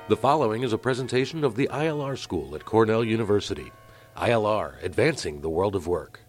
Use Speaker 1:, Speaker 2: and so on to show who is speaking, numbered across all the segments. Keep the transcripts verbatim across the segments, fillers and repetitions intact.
Speaker 1: The following is a presentation of the I L R School at Cornell University. I L R, advancing the world of work.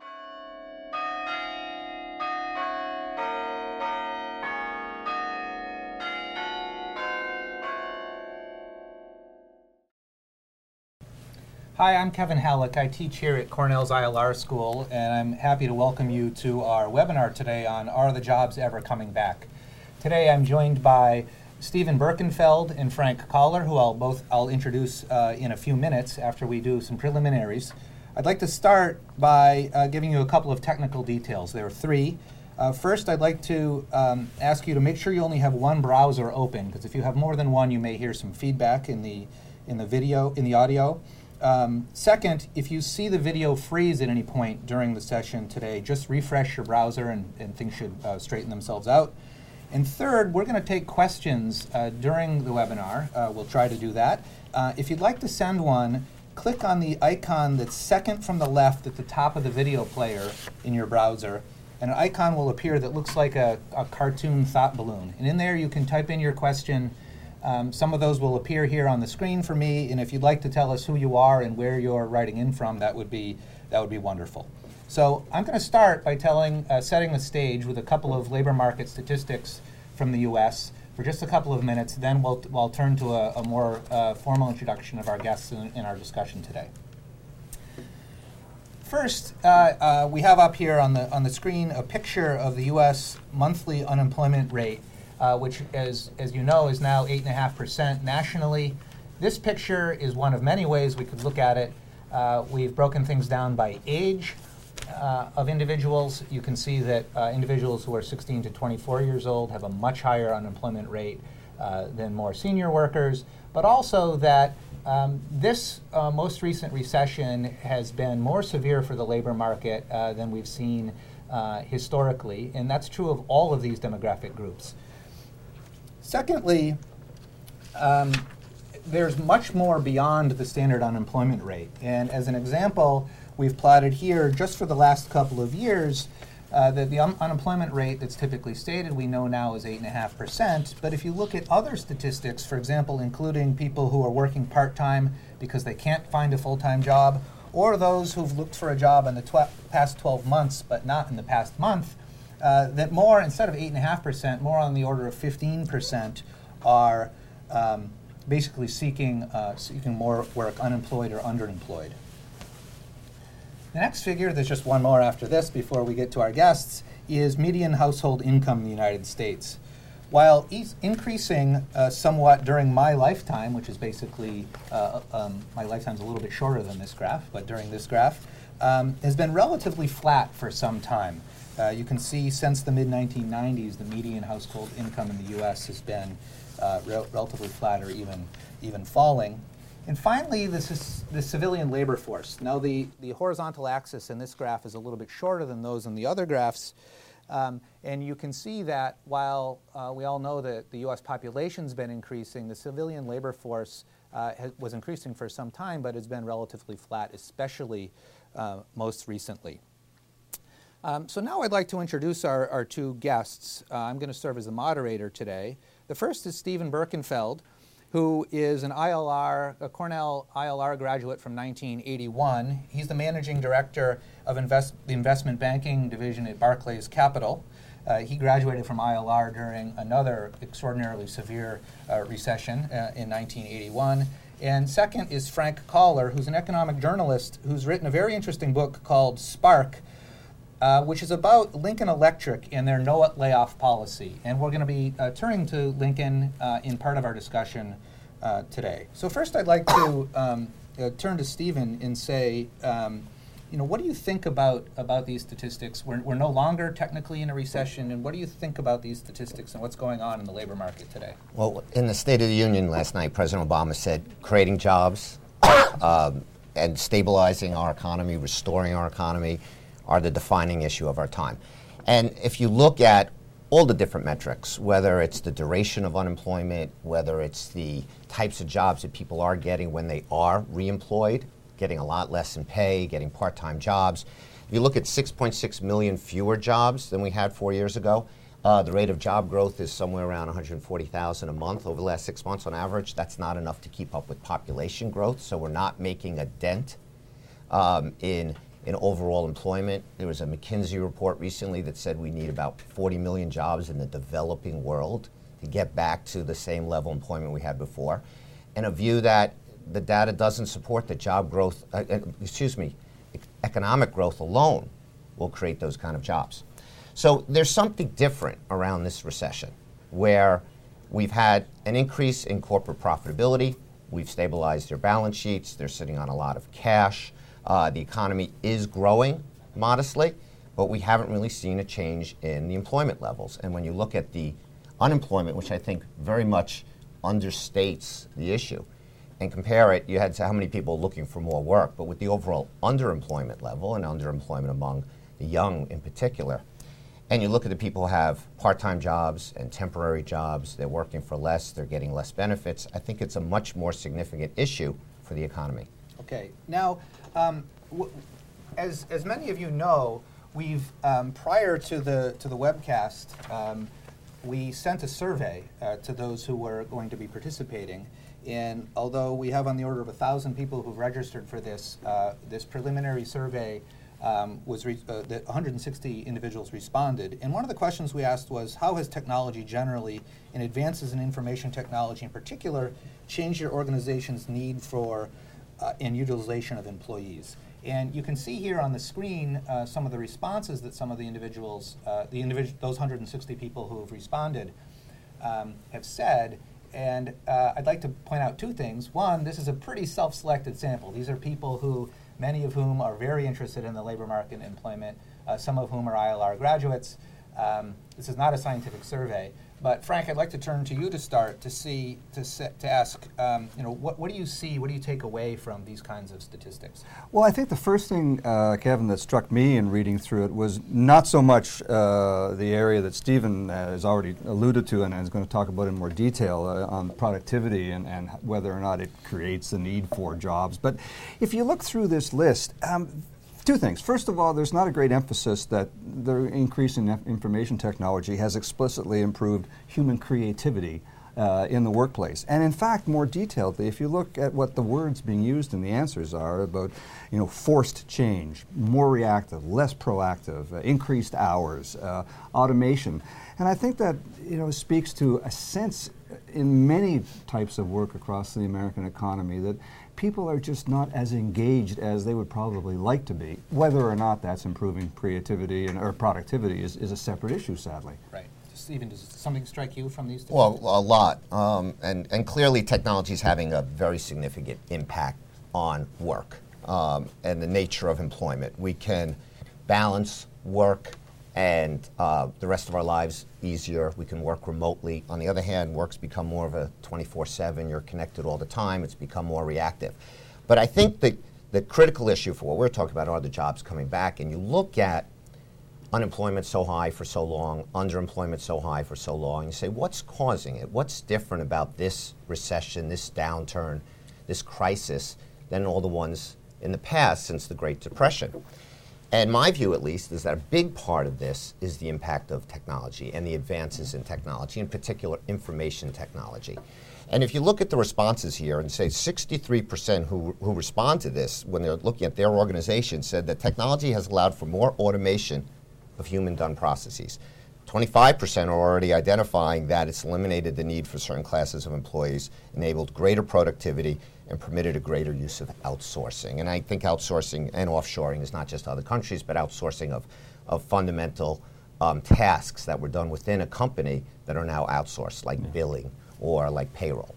Speaker 2: Hi, I'm Kevin Halleck. I teach here at Cornell's I L R School, and I'm happy to welcome you to our webinar today on Are the Jobs Ever Coming Back? Today I'm joined by Steven Birkenfeld and Frank Koller, who I'll both I'll introduce uh, in a few minutes after we do some preliminaries. I'd like to start by uh, giving you a couple of technical details. There are three. Uh, first, I'd like to um, ask you to make sure you only have one browser open, because if you have more than one, you may hear some feedback in the in the video, in the audio. Um, second, if you see the video freeze at any point during the session today, just refresh your browser and, and things should uh, straighten themselves out. And third, we're going to take questions uh, during the webinar. Uh, we'll try to do that. Uh, if you'd like to send one, click on the icon that's second from the left at the top of the video player in your browser, and an icon will appear that looks like a, a cartoon thought balloon. And in there you can type in your question. Um, some of those will appear here on the screen for me, and if you'd like to tell us who you are and where you're writing in from, that would be, that would be wonderful. So I'm going to start by telling, uh, setting the stage with a couple of labor market statistics from the U S for just a couple of minutes. Then we'll, we'll turn to a, a more uh, formal introduction of our guests in, in our discussion today. First, uh, uh, we have up here on the, on the screen a picture of the U S monthly unemployment rate, uh, which, as, as you know, is now eight point five percent nationally. This picture is one of many ways we could look at it. Uh, we've broken things down by age Uh, of individuals. You can see that uh, individuals who are sixteen to twenty-four years old have a much higher unemployment rate uh, than more senior workers, but also that um, this uh, most recent recession has been more severe for the labor market uh, than we've seen uh, historically, and that's true of all of these demographic groups. Secondly, um, there's much more beyond the standard unemployment rate, and as an example, we've plotted here, just for the last couple of years, uh, that the un- unemployment rate that's typically stated we know now is eight point five percent. But if you look at other statistics, for example, including people who are working part-time because they can't find a full-time job, or those who've looked for a job in the tw- past twelve months but not in the past month, uh, that more, instead of eight point five percent, more on the order of fifteen percent are um, basically seeking, uh, seeking more work, unemployed or underemployed. The next figure, there's just one more after this before we get to our guests, is median household income in the United States. While e- increasing uh, somewhat during my lifetime, which is basically, uh, um, my lifetime's a little bit shorter than this graph, but during this graph, um, has been relatively flat for some time. Uh, you can see since the mid nineteen nineties, the median household income in the U S has been uh, re- relatively flat or even, even falling. And finally, this is the civilian labor force. Now, the, the horizontal axis in this graph is a little bit shorter than those in the other graphs. Um, and you can see that while uh, we all know that the U S population's been increasing, the civilian labor force uh, has, was increasing for some time, but has been relatively flat, especially uh, most recently. Um, so now I'd like to introduce our, our two guests. Uh, I'm going to serve as the moderator today. The first is Steven Birkenfeld, who is an I L R, a Cornell I L R graduate from nineteen eighty-one. He's the managing director of invest, the investment banking division at Barclays Capital. Uh, he graduated from I L R during another extraordinarily severe uh, recession uh, in nineteen eighty-one. And second is Frank Koller, who's an economic journalist who's written a very interesting book called Spark, Uh, which is about Lincoln Electric and their no layoff policy. And we're going to be uh, turning to Lincoln uh, in part of our discussion uh, today. So first I'd like to um, uh, turn to Steven and say, um, you know, what do you think about, about these statistics? We're, we're no longer technically in a recession, and what do you think about these statistics and what's going on in the labor market today?
Speaker 3: Well, in the State of the Union last night, President Obama said creating jobs um, and stabilizing our economy, restoring our economy, are the defining issue of our time. And if you look at all the different metrics, whether it's the duration of unemployment, whether it's the types of jobs that people are getting when they are reemployed, getting a lot less in pay, getting part-time jobs. If you look at six point six million fewer jobs than we had four years ago, Uh, the rate of job growth is somewhere around one hundred forty thousand a month over the last six months on average. That's not enough to keep up with population growth, so we're not making a dent um, in, in overall employment. There was a McKinsey report recently that said we need about forty million jobs in the developing world to get back to the same level of employment we had before, and a view that the data doesn't support that job growth, uh, uh, excuse me, e- economic growth alone will create those kind of jobs. So there's something different around this recession, where we've had an increase in corporate profitability, we've stabilized their balance sheets, they're sitting on a lot of cash, uh, the economy is growing modestly, but we haven't really seen a change in the employment levels. And when you look at the unemployment, which I think very much understates the issue, and compare it, you had to how many people looking for more work, but with the overall underemployment level and underemployment among the young in particular, and you look at the people who have part-time jobs and temporary jobs, they're working for less, they're getting less benefits, I think it's a much more significant issue for the economy.
Speaker 2: Okay. Now, um, w- as, as many of you know, we've, um, prior to the, to the webcast, um, we sent a survey uh, to those who were going to be participating. And although we have on the order of one thousand people who've registered for this, uh, this preliminary survey Um, was re- uh, that one hundred sixty individuals responded. And one of the questions we asked was, how has technology generally, and advances in information technology in particular, changed your organization's need for uh, and utilization of employees? And you can see here on the screen uh, some of the responses that some of the individuals, uh, the individual, those one hundred sixty people who have responded um, have said. And uh, I'd like to point out two things. One, this is a pretty self-selected sample. These are people who, many of whom are very interested in the labor market and employment, uh, some of whom are I L R graduates. Um, this is not a scientific survey. But Frank, I'd like to turn to you to start to see, to set, to ask, um, you know, what, what do you see, what do you take away from these kinds of statistics?
Speaker 4: Well, I think the first thing, uh, Kevin, that struck me in reading through it was not so much uh, the area that Stephen has already alluded to and is going to talk about in more detail uh, on productivity and, and whether or not it creates the need for jobs. But if you look through this list, um, two things. First of all, there's not a great emphasis that the increase in information technology has explicitly improved human creativity uh, in the workplace. And in fact, more detailedly, if you look at what the words being used in the answers are about, you know, forced change, more reactive, less proactive, uh, increased hours, uh, automation. And I think that, you know, speaks to a sense in many types of work across the American economy that people are just not as engaged as they would probably like to be. Whether or not that's improving creativity and or productivity is, is a separate issue, sadly.
Speaker 2: Right. Stephen, does something strike you from these statistics?
Speaker 3: Well, a lot. Um, and, and clearly technology is having a very significant impact on work um, and the nature of employment. We can balance work and uh, the rest of our lives easier. We can work remotely. On the other hand, work's become more of a twenty-four seven. You're connected all the time. It's become more reactive. But I think the, the critical issue for what we're talking about are the jobs coming back. And you look at unemployment so high for so long, underemployment so high for so long, you say, what's causing it? What's different about this recession, this downturn, this crisis than all the ones in the past since the Great Depression? And my view, at least, is that a big part of this is the impact of technology and the advances in technology, in particular information technology. And if you look at the responses here and say sixty-three percent who, who respond to this when they're looking at their organization said that technology has allowed for more automation of human-done processes. twenty-five percent are already identifying that it's eliminated the need for certain classes of employees, enabled greater productivity, and permitted a greater use of outsourcing. And I think outsourcing and offshoring is not just other countries, but outsourcing of, of fundamental um, tasks that were done within a company that are now outsourced, like yeah. billing or like payroll.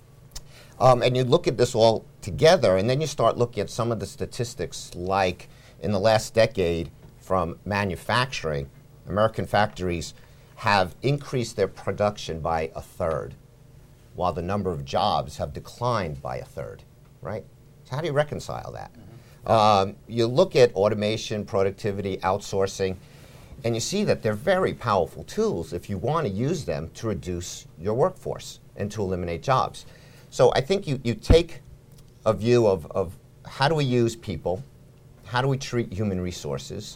Speaker 3: Um, and you look at this all together, and then you start looking at some of the statistics, like in the last decade from manufacturing, American factories have increased their production by a third, while the number of jobs have declined by a third, right? So how do you reconcile that? Mm-hmm. Um, you look at automation, productivity, outsourcing, and you see that they're very powerful tools if you want to use them to reduce your workforce and to eliminate jobs. So I think you, you take a view of, of how do we use people, how do we treat human resources,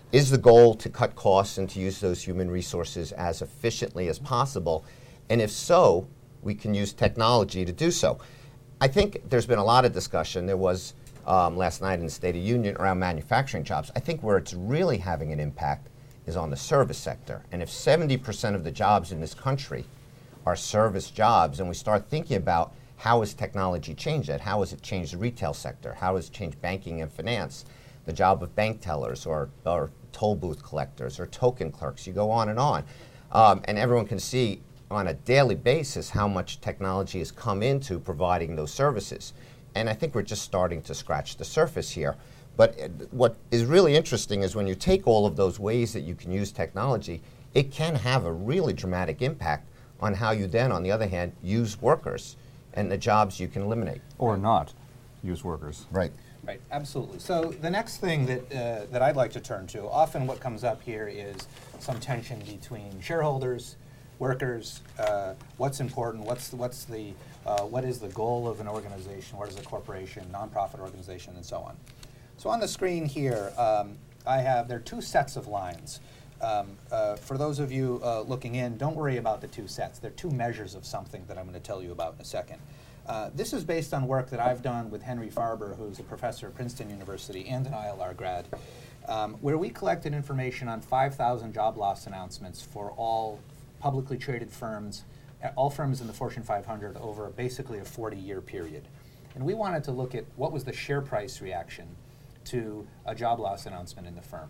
Speaker 3: is the goal to cut costs and to use those human resources as efficiently as possible? And if so, we can use technology to do so. I think there's been a lot of discussion. There was um, last night in the State of the Union around manufacturing jobs. I think where it's really having an impact is on the service sector. And if seventy percent of the jobs in this country are service jobs, and we start thinking about how has technology changed that? How has it changed the retail sector? How has it changed banking and finance? The job of bank tellers or, or toll booth collectors or token clerks, you go on and on. Um, and everyone can see on a daily basis how much technology has come into providing those services. And I think we're just starting to scratch the surface here. But uh, what is really interesting is when you take all of those ways that you can use technology, it can have a really dramatic impact on how you then, on the other hand, use workers and the jobs you can eliminate.
Speaker 4: Or not use workers.
Speaker 3: Right.
Speaker 2: Right, absolutely. So the next thing that uh, that I'd like to turn to, often what comes up here is some tension between shareholders, workers, uh, what's important, what's the, what's the uh, what is the goal of an organization, what is a corporation, nonprofit organization, and so on. So on the screen here, um, I have there are two sets of lines. Um, uh, for those of you uh, looking in, don't worry about the two sets. They're two measures of something that I'm going to tell you about in a second. Uh, this is based on work that I've done with Henry Farber, who's a professor at Princeton University and an I L R grad, um, where we collected information on five thousand job loss announcements for all publicly traded firms, uh, all firms in the Fortune five hundred over basically a forty-year period. And we wanted to look at what was the share price reaction to a job loss announcement in the firm.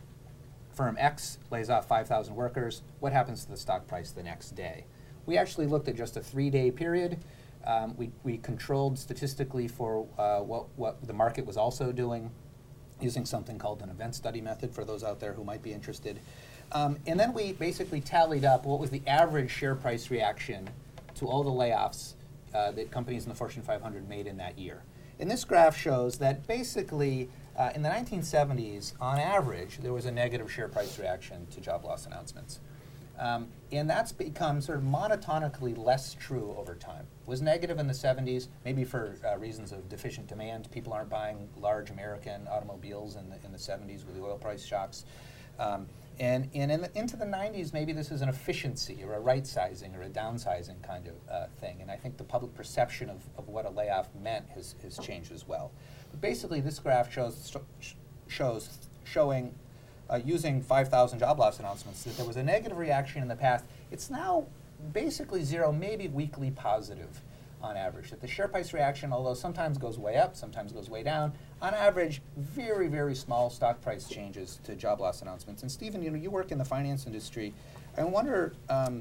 Speaker 2: Firm X lays off five thousand workers. What happens to the stock price the next day? We actually looked at just a three-day period. Um, we, we controlled statistically for uh, what, what the market was also doing, using something called an event study method for those out there who might be interested. Um, and then we basically tallied up what was the average share price reaction to all the layoffs uh, that companies in the Fortune five hundred made in that year. And this graph shows that basically uh, in the nineteen seventies, on average, there was a negative share price reaction to job loss announcements. Um, and that's become sort of monotonically less true over time. It was negative in the seventies, maybe for uh, reasons of deficient demand. People aren't buying large American automobiles in the, in the seventies with the oil price shocks. Um, and and in the, into the nineties, maybe this is an efficiency or a right-sizing or a downsizing kind of uh, thing. And I think the public perception of, of what a layoff meant has, has changed as well. But basically, this graph shows, sh shows showing Uh, using five thousand job loss announcements, that there was a negative reaction in the past. It's now basically zero, maybe weekly positive on average. That the share price reaction, although sometimes goes way up, sometimes goes way down, on average, very, very small stock price changes to job loss announcements. And Stephen, you know, you work in the finance industry. I wonder um,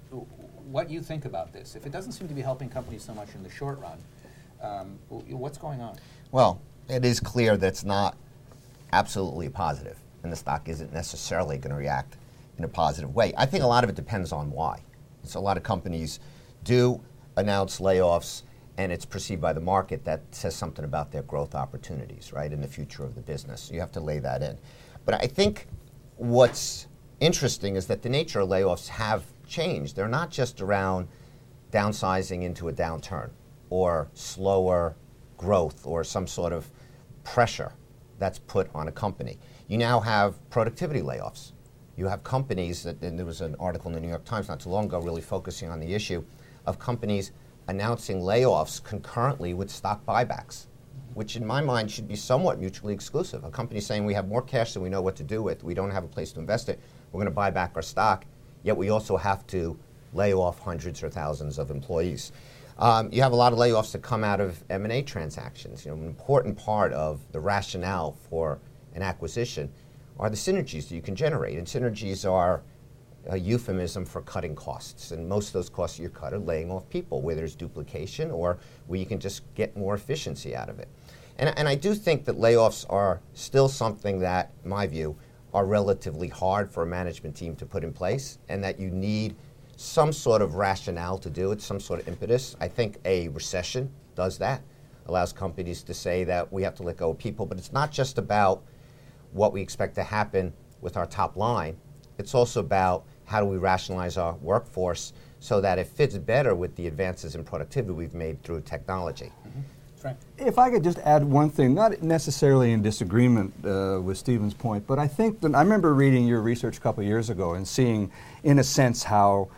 Speaker 2: what you think about this. If it doesn't seem to be helping companies so much in the short run, um, what's going on?
Speaker 3: Well, it is clear that it's not absolutely positive, and the stock isn't necessarily going to react in a positive way. I think a lot of it depends on why. So a lot of companies do announce layoffs, and it's perceived by the market that says something about their growth opportunities, right, in the future of the business. You have to lay that in. But I think what's interesting is that the nature of layoffs have changed. They're not just around downsizing into a downturn or slower growth or some sort of pressure that's put on a company. You now have productivity layoffs. You have companies, that, and there was an article in the New York Times not too long ago really focusing on the issue of companies announcing layoffs concurrently with stock buybacks, which in my mind should be somewhat mutually exclusive. A company saying we have more cash than we know what to do with, we don't have a place to invest it, we're going to buy back our stock, yet we also have to lay off hundreds or thousands of employees. Um, you have a lot of layoffs that come out of M and A transactions. You know, an important part of the rationale for an acquisition are the synergies that you can generate. And synergies are a euphemism for cutting costs. And most of those costs you cut are laying off people, where there's duplication or where you can just get more efficiency out of it. And, and I do think that layoffs are still something that, in my view, are relatively hard for a management team to put in place, and that you need some sort of rationale to do it, some sort of impetus. I think a recession does that, allows companies to say that we have to let go of people, but it's not just about what we expect to happen with our top line. It's also about how do we rationalize our workforce so that it fits better with the advances in productivity we've made through technology. Mm-hmm.
Speaker 2: Frank?
Speaker 4: If I could just add one thing, not necessarily in disagreement uh, with Stephen's point, but I think that I remember reading your research a couple of years ago and seeing, in a sense, how,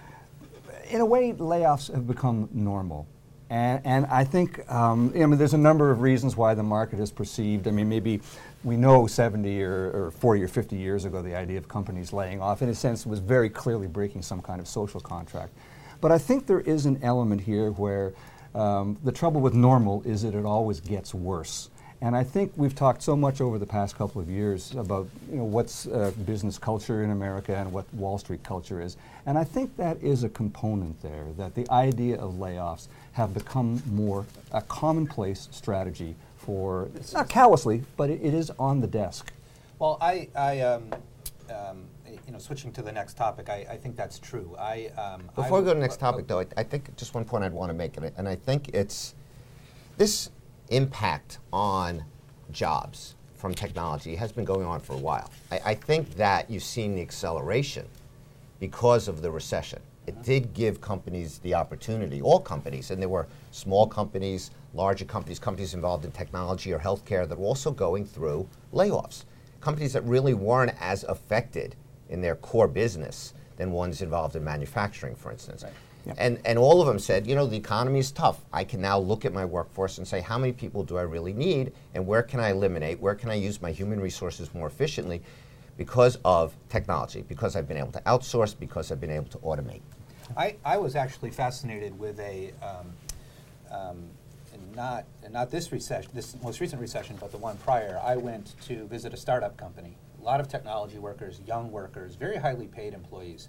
Speaker 4: in a way, layoffs have become normal. And, and I think, um, I mean, there's a number of reasons why the market is perceived. I mean, maybe we know seventy or, or forty or fifty years ago, the idea of companies laying off, in a sense, was very clearly breaking some kind of social contract. But I think there is an element here where Um, the trouble with normal is that it always gets worse. And I think we've talked so much over the past couple of years about you know, what's uh, business culture in America and what Wall Street culture is. And I think that is a component there, that the idea of layoffs have become more a commonplace strategy for, it's not callously, but it, it is on the desk.
Speaker 2: Well, I, I um, um, you know, switching to the next topic, I, I think that's true. I um,
Speaker 3: Before
Speaker 2: I
Speaker 3: we go to the next
Speaker 2: uh,
Speaker 3: topic, though, I, I think just one point I'd want to make, and I, and I think it's this impact on jobs from technology has been going on for a while. I, I think that you've seen the acceleration because of the recession. It did give companies the opportunity, all companies, and there were small companies, larger companies, companies involved in technology or healthcare that were also going through layoffs. Companies that really weren't as affected in their core business than ones involved in manufacturing, for instance.
Speaker 2: Right.
Speaker 4: Yep.
Speaker 3: And, and all of them said, you know, the economy is tough. I can now look at my workforce and say, how many people do I really need, and where can I eliminate, where can I use my human resources more efficiently because of technology, because I've been able to outsource, because I've been able to automate.
Speaker 2: I, I was actually fascinated with a, um, um, not, not this recession, this most recent recession, but the one prior. I went to visit a startup company. A lot of technology workers, young workers, very highly paid employees.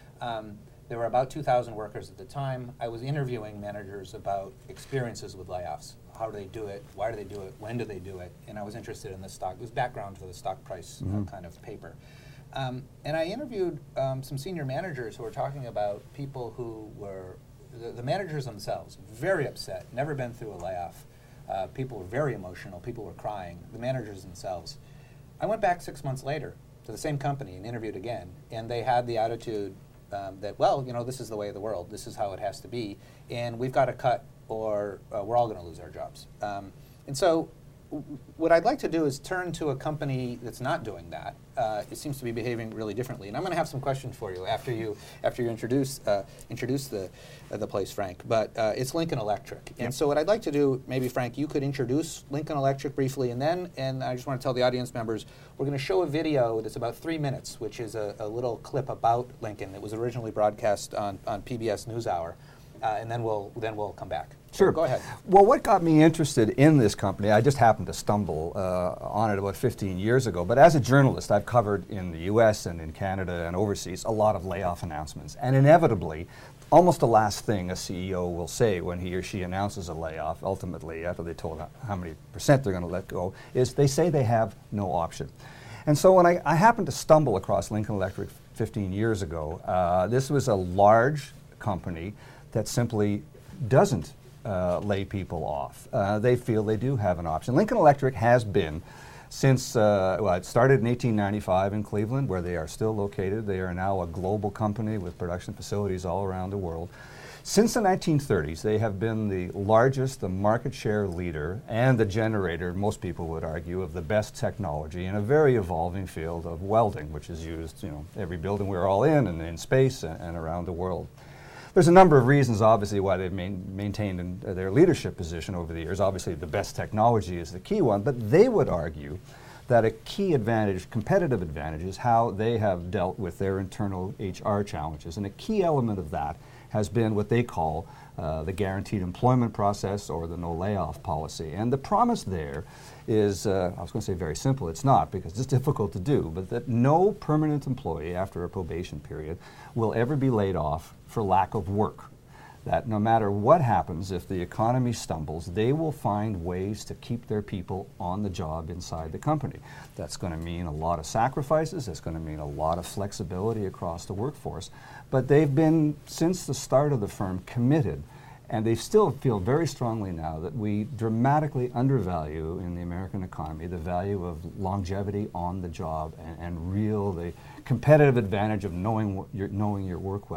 Speaker 2: Um, there were about two thousand workers at the time. I was interviewing managers about experiences with layoffs. How do they do it? Why do they do it? When do they do it? And I was interested in the stock. It was background for the stock price
Speaker 4: Mm-hmm.
Speaker 2: uh, kind of paper. Um, and I interviewed um, some senior managers who were talking about people who were, the, the managers themselves, very upset, never been through a layoff. Uh, people were very emotional. People were crying. The managers themselves. I went back six months later to the same company and interviewed again, and they had the attitude um, that, well, you know, this is the way of the world. This is how it has to be, and we've got to cut, or uh, we're all going to lose our jobs. Um, and so, w what I'd like to do is turn to a company that's not doing that. Uh, it seems to be behaving really differently, and I'm going to have some questions for you after you after you introduce uh, introduce the uh, the place, Frank. But uh, it's Lincoln Electric, and
Speaker 4: Yep.
Speaker 2: so what I'd like to do, maybe Frank, you could introduce Lincoln Electric briefly, and then, and I just want to tell the audience members, we're going to show a video that's about three minutes, which is a, a little clip about Lincoln. It was originally broadcast on on P B S NewsHour, uh, and then we'll then we'll come back. So
Speaker 4: Sure.
Speaker 2: go ahead.
Speaker 4: Well, what got me interested in this company, I just happened to stumble uh, on it about fifteen years ago, but as a journalist, I've covered in the U S and in Canada and overseas a lot of layoff announcements. And inevitably, almost the last thing a C E O will say when he or she announces a layoff, ultimately, after they told how, how many percent they're going to let go, is they say they have no option. And so when I, I happened to stumble across Lincoln Electric fifteen years ago, uh, this was a large company that simply doesn't Uh, lay people off. Uh, they feel they do have an option. Lincoln Electric has been since, uh, well, it started in eighteen ninety-five in Cleveland, where they are still located. They are now a global company with production facilities all around the world. Since the nineteen thirties, they have been the largest, the market share leader, and the generator, most people would argue, of the best technology in a very evolving field of welding, which is used, you know, every building we're all in and in space and, and around the world. There's a number of reasons, obviously, why they've main, maintained in, uh, their leadership position over the years. Obviously, the best technology is the key one, but they would argue that a key advantage, competitive advantage, is how they have dealt with their internal H R challenges. And a key element of that has been what they call uh, the guaranteed employment process, or the no layoff policy. And the promise there is, uh, I was going to say very simple, it's not, because it's difficult to do, but that no permanent employee after a probation period will ever be laid off for lack of work. That no matter what happens, if the economy stumbles, they will find ways to keep their people on the job inside the company. That's going to mean a lot of sacrifices, it's going to mean a lot of flexibility across the workforce, but they've been, since the start of the firm, committed, and they still feel very strongly now that we dramatically undervalue in the American economy the value of longevity on the job and, and real, the competitive advantage of knowing, what you're, knowing your work well.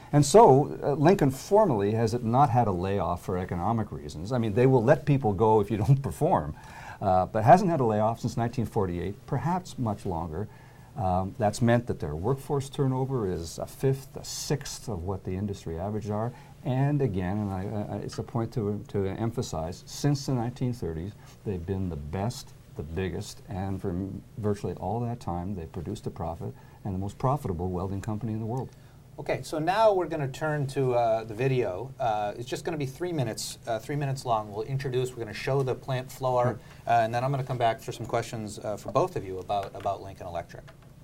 Speaker 4: And so uh, Lincoln formally has not had a layoff for economic reasons. I mean, they will let people go if you don't perform, uh, but hasn't had a layoff since nineteen forty-eight, perhaps much longer. Um, that's meant that their workforce turnover is a fifth, a sixth of what the industry average are. And again, and I, I, it's a point to, to emphasize, since the nineteen thirties, they've been the best, the biggest, and for m- virtually all that time, they produced a profit and the most profitable welding company in the world.
Speaker 2: Okay, so now we're going to turn to uh, the video. Uh, it's just going to be three minutes, uh, three minutes long. We'll introduce, we're going to show the plant floor, uh, and then I'm going to come back for some questions uh, for both of you about, about Lincoln Electric.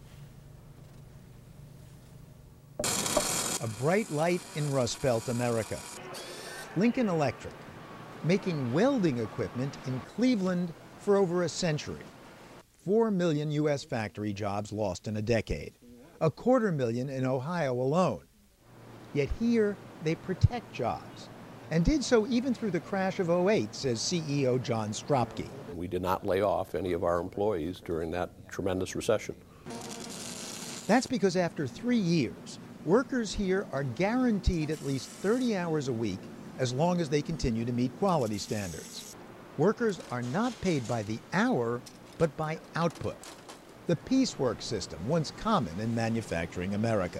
Speaker 5: A bright light in Rust Belt America. Lincoln Electric, making welding equipment in Cleveland for over a century. Four million U S factory jobs lost in a decade. A quarter million in Ohio alone. Yet here, they protect jobs, and did so even through the crash of oh eight, says C E O John Stropke.
Speaker 6: We did not lay off any of our employees during that tremendous recession.
Speaker 5: That's because after three years, workers here are guaranteed at least thirty hours a week as long as they continue to meet quality standards. Workers are not paid by the hour, but by output. The piecework system, once common in manufacturing America.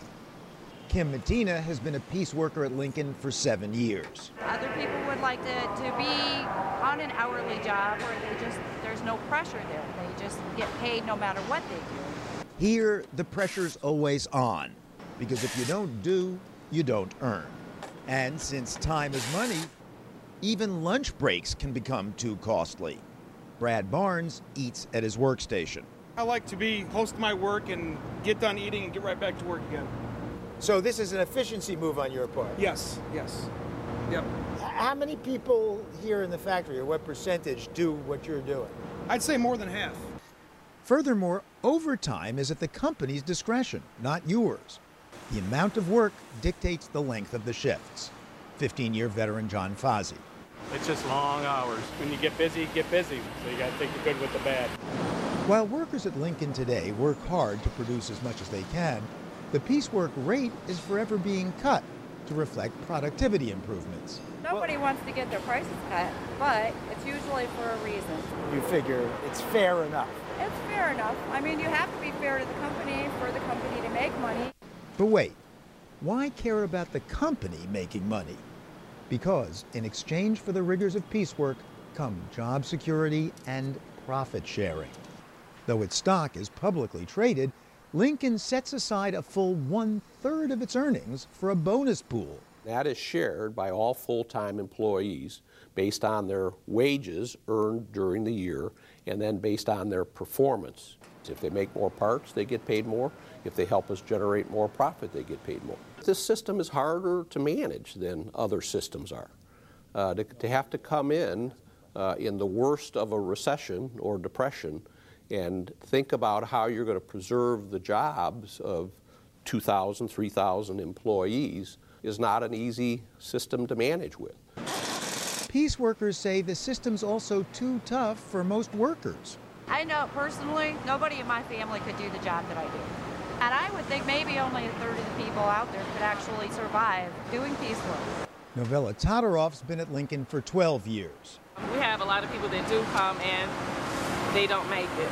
Speaker 5: Kim Mattina has been a piece worker at Lincoln for seven years.
Speaker 7: Other people would like to, to be on an hourly job where they just, there's no pressure there. They just get paid no matter what they do.
Speaker 5: Here, the pressure's always on, because if you don't do, you don't earn. And since time is money, even lunch breaks can become too costly. Brad Barnes eats at his workstation.
Speaker 8: I like to be close to my work and get done eating and get right back to work again.
Speaker 9: So this is an efficiency move on your part?
Speaker 8: Yes, yes. Yep.
Speaker 9: How many people here in the factory, or what percentage, do what you're doing?
Speaker 8: I'd say more than half.
Speaker 5: Furthermore, overtime is at the company's discretion, not yours. The amount of work dictates the length of the shifts. fifteen-year veteran John Fozzie.
Speaker 10: It's just long hours. When you get busy, get busy. So you got to take the good with the bad.
Speaker 5: While workers at Lincoln today work hard to produce as much as they can, the piecework rate is forever being cut to reflect productivity improvements.
Speaker 7: Nobody wants to get their prices cut, but it's usually for a reason.
Speaker 9: You figure it's fair enough.
Speaker 7: It's fair enough. I mean, you have to be fair to the company for the company to make money.
Speaker 5: But wait, why care about the company making money? Because in exchange for the rigors of piecework come job security and profit sharing. Though its stock is publicly traded, Lincoln sets aside a full one-third of its earnings for a bonus pool.
Speaker 6: That is shared by all full-time employees based on their wages earned during the year and then based on their performance. If they make more parts, they get paid more. If they help us generate more profit, they get paid more. This system is harder to manage than other systems are. Uh, to, to have to come in uh, in the worst of a recession or depression and think about how you're going to preserve the jobs of two thousand, three thousand employees is not an easy system to manage with.
Speaker 5: Piece workers say the system's also too tough for most workers.
Speaker 7: I know personally, nobody in my family could do the job that I do. And I would think maybe only a third of the people out there could actually survive doing piecework.
Speaker 5: Novella Todoroff's been at Lincoln for twelve years.
Speaker 11: We have a lot of people that do come and they don't make it.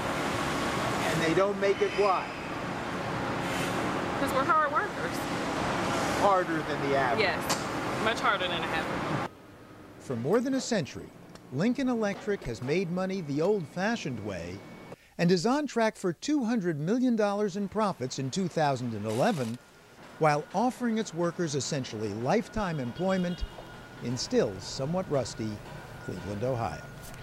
Speaker 9: And they don't make it why?
Speaker 11: Because we're hard workers.
Speaker 9: Harder than the average.
Speaker 11: Yes, much harder than the average.
Speaker 5: For more than a century, Lincoln Electric has made money the old-fashioned way and is on track for two hundred million dollars in profits in two thousand eleven, while offering its workers essentially lifetime employment in still somewhat rusty Cleveland, Ohio.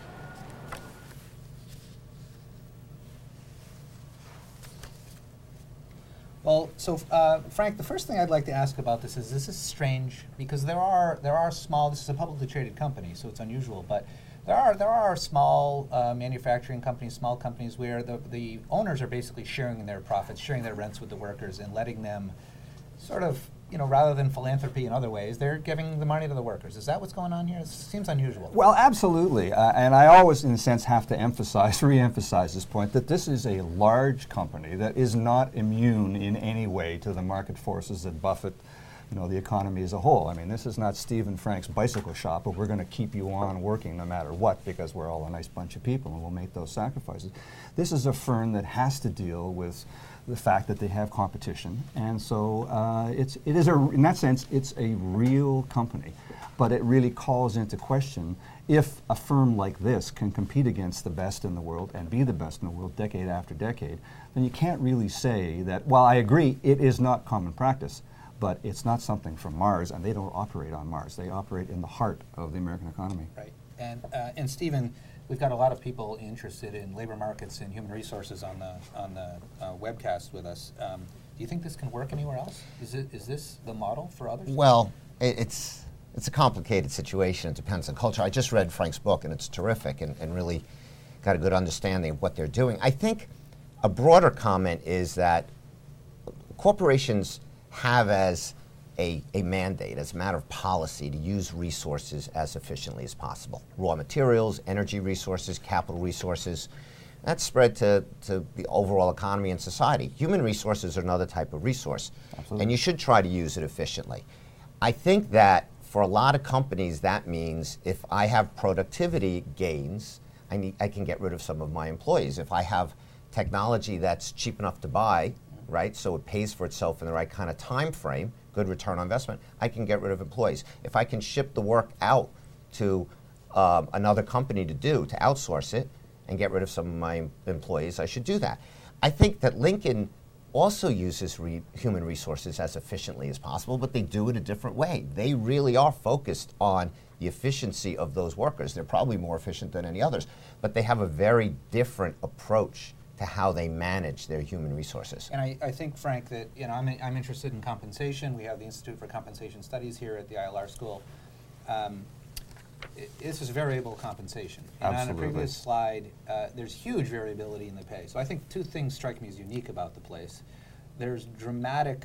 Speaker 2: Well, so uh, Frank, the first thing I'd like to ask about this is, this is strange because there are there are small. This is a publicly traded company, so it's unusual. But there are there are small uh, manufacturing companies, small companies where the the owners are basically sharing their profits, sharing their rents with the workers, and letting them sort of, you know, rather than philanthropy in other ways, they're giving the money to the workers. Is that what's going on here? It seems unusual.
Speaker 4: Well, absolutely. Uh, and I always, in a sense, have to emphasize, re-emphasize this point, that this is a large company that is not immune in any way to the market forces that buffet you know, the economy as a whole. I mean, this is not Steve and Frank's bicycle shop, but we're going to keep you on working no matter what because we're all a nice bunch of people and we'll make those sacrifices. This is a firm that has to deal with the fact that they have competition, and so uh, it's it is a in that sense it's a real company, but it really calls into question if a firm like this can compete against the best in the world and be the best in the world decade after decade. Then you can't really say that. Well, I agree, it is not common practice, but it's not something from Mars, and they don't operate on Mars. They operate in the heart of the American economy.
Speaker 2: Right, and uh, and Stephen, we've got a lot of people interested in labor markets and human resources on the on the uh, webcast with us. Um, do you think this can work anywhere else? Is it is this the model for others?
Speaker 3: Well, it, it's it's a complicated situation. It depends on culture. I just read Frank's book, and it's terrific, and, and really got a good understanding of what they're doing. I think a broader comment is that corporations have as A, a mandate, as a matter of policy, to use resources as efficiently as possible. Raw materials, energy resources, capital resources, that's spread to, to the overall economy and society. Human resources are another type of resource,
Speaker 4: Absolutely.
Speaker 3: And you should try to use it efficiently. I think that for a lot of companies, that means if I have productivity gains, I, need, I can get rid of some of my employees. If I have technology that's cheap enough to buy, right, so it pays for itself in the right kind of time frame, good return on investment, I can get rid of employees. If I can ship the work out to um, another company to do, to outsource it, and get rid of some of my employees, I should do that. I think that Lincoln also uses re human resources as efficiently as possible, but they do it a different way. They really are focused on the efficiency of those workers. They're probably more efficient than any others, but they have a very different approach to how they manage their human resources.
Speaker 2: And I, I think, Frank, that you know I'm, I'm interested in compensation. We have the Institute for Compensation Studies here at the I L R School. Um, it, this is variable compensation. And
Speaker 4: Absolutely.
Speaker 2: on a previous slide, uh, there's huge variability in the pay. So I think two things strike me as unique about the place. There's dramatic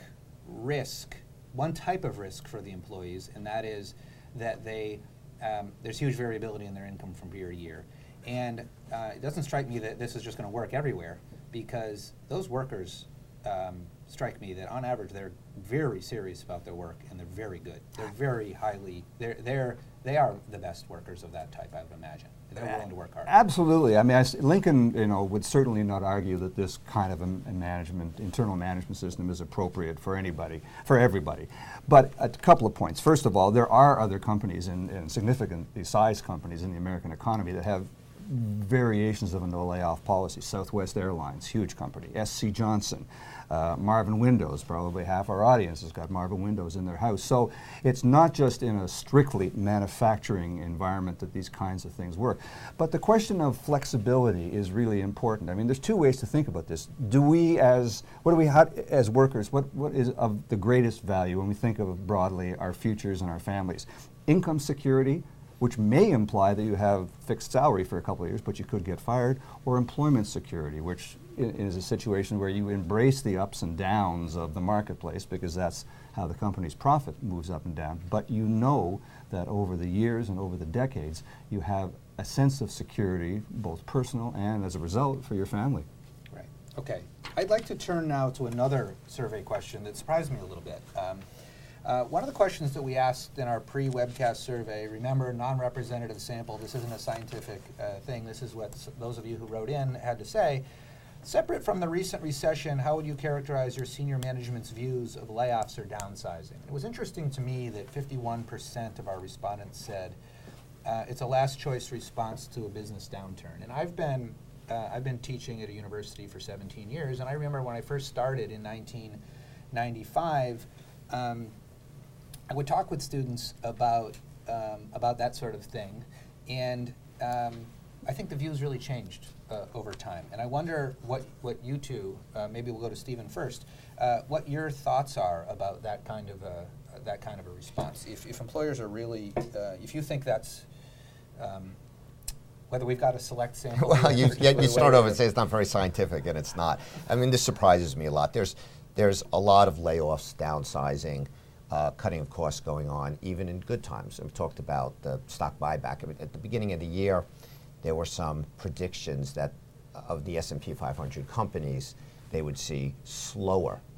Speaker 2: risk, one type of risk for the employees, and that is that they um, there's huge variability in their income from year to year. And uh, it doesn't strike me that this is just going to work everywhere, because those workers um, strike me that on average they're very serious about their work and they're very good. They're very highly, they're, they're, they are the best workers of that type, I would imagine. They're willing to work hard.
Speaker 4: Absolutely. I mean, I s Lincoln, you know, would certainly not argue that this kind of a, a management, internal management system is appropriate for anybody, for everybody. But a couple of points. First of all, there are other companies, and, and significantly sized companies in the American economy that have variations of a no layoff policy. Southwest Airlines, huge company. S C Johnson, uh, Marvin Windows, probably half our audience has got Marvin Windows in their house. So it's not just in a strictly manufacturing environment that these kinds of things work. But the question of flexibility is really important. I mean, there's two ways to think about this. Do we as, what do we, how, as workers, what, what is of the greatest value when we think of broadly our futures and our families? Income security, which may imply that you have fixed salary for a couple of years, but you could get fired, or employment security, which is a situation where you embrace the ups and downs of the marketplace because that's how the company's profit moves up and down. But you know that over the years and over the decades, you have a sense of security, both personal and as a result for your family.
Speaker 2: Right. Okay. I'd like to turn now to another survey question that surprised me a little bit. Um, Uh, one of the questions that we asked in our pre-webcast survey, remember, non-representative sample, this isn't a scientific uh, thing, this is what s those of you who wrote in had to say. Separate from the recent recession, how would you characterize your senior management's views of layoffs or downsizing? It was interesting to me that fifty-one percent of our respondents said uh, it's a last choice response to a business downturn. And I've been, uh, I've been teaching at a university for seventeen years, and I remember when I first started in nineteen ninety-five, um, I would talk with students about um, about that sort of thing, and um, I think the views really changed uh, over time. And I wonder what what you two, uh, maybe we'll go to Stephen first, uh, what your thoughts are about that kind of a uh, that kind of a response. If if employers are really, uh, if you think that's um, whether we've got a select sample.
Speaker 3: Well, you, yeah, you start over and say it's not very scientific, and it's not. I mean, this surprises me a lot. There's there's a lot of layoffs, downsizing. Uh, cutting of costs going on, even in good times. And we talked about the stock buyback. I mean, at the beginning of the year, there were some predictions that uh, of the S and P five hundred companies, they would see slower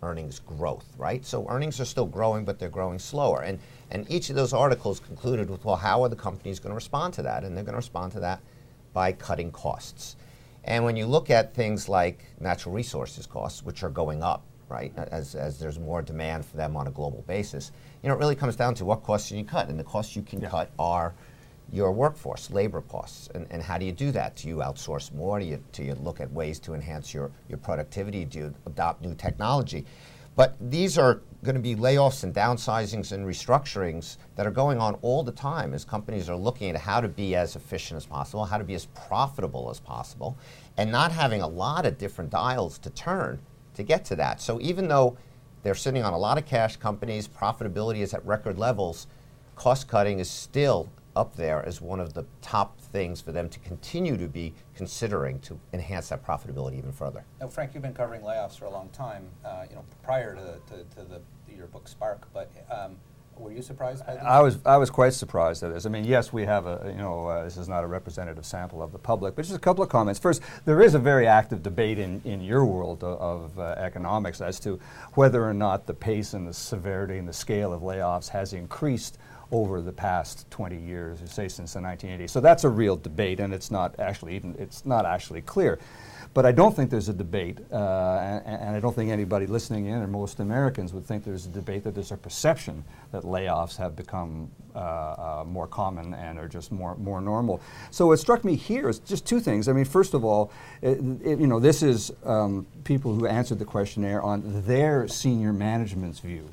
Speaker 3: earnings growth, right? So earnings are still growing, but they're growing slower. And, and each of those articles concluded with, well, how are the companies going to respond to that? And they're going to respond to that by cutting costs. And when you look at things like natural resources costs, which are going up, right, as, as there's more demand for them on a global basis, you know, it really comes down to what costs can you cut. And the costs you can yeah. cut are your workforce, labor costs. And, and how do you do that? Do you outsource more? Do you, do you look at ways to enhance your, your productivity? Do you adopt new technology? But these are going to be layoffs and downsizings and restructurings that are going on all the time as companies are looking at how to be as efficient as possible, how to be as profitable as possible, and not having a lot of different dials to turn to get to that. So even though they're sitting on a lot of cash, companies, profitability is at record levels, cost cutting is still up there as one of the top things for them to continue to be considering to enhance that profitability even further.
Speaker 2: Now, Frank, you've been covering layoffs for a long time, uh, you know, prior to, to, to the, your book Spark, but um, were you surprised by this?
Speaker 4: I was, I was quite surprised at this. I mean, yes, we have a, you know, uh, this is not a representative sample of the public, but just a couple of comments. First, there is a very active debate in, in your world of, of uh, economics as to whether or not the pace and the severity and the scale of layoffs has increased over the past twenty years, or say since the nineteen eighties. So that's a real debate, and it's not actually even, it's not actually clear. But I don't think there's a debate, uh, and, and I don't think anybody listening in, or most Americans, would think there's a debate that there's a perception that layoffs have become uh, uh, more common and are just more more normal. So what struck me here is just two things. I mean, first of all, it, it, you know, this is um, people who answered the questionnaire on their senior management's view.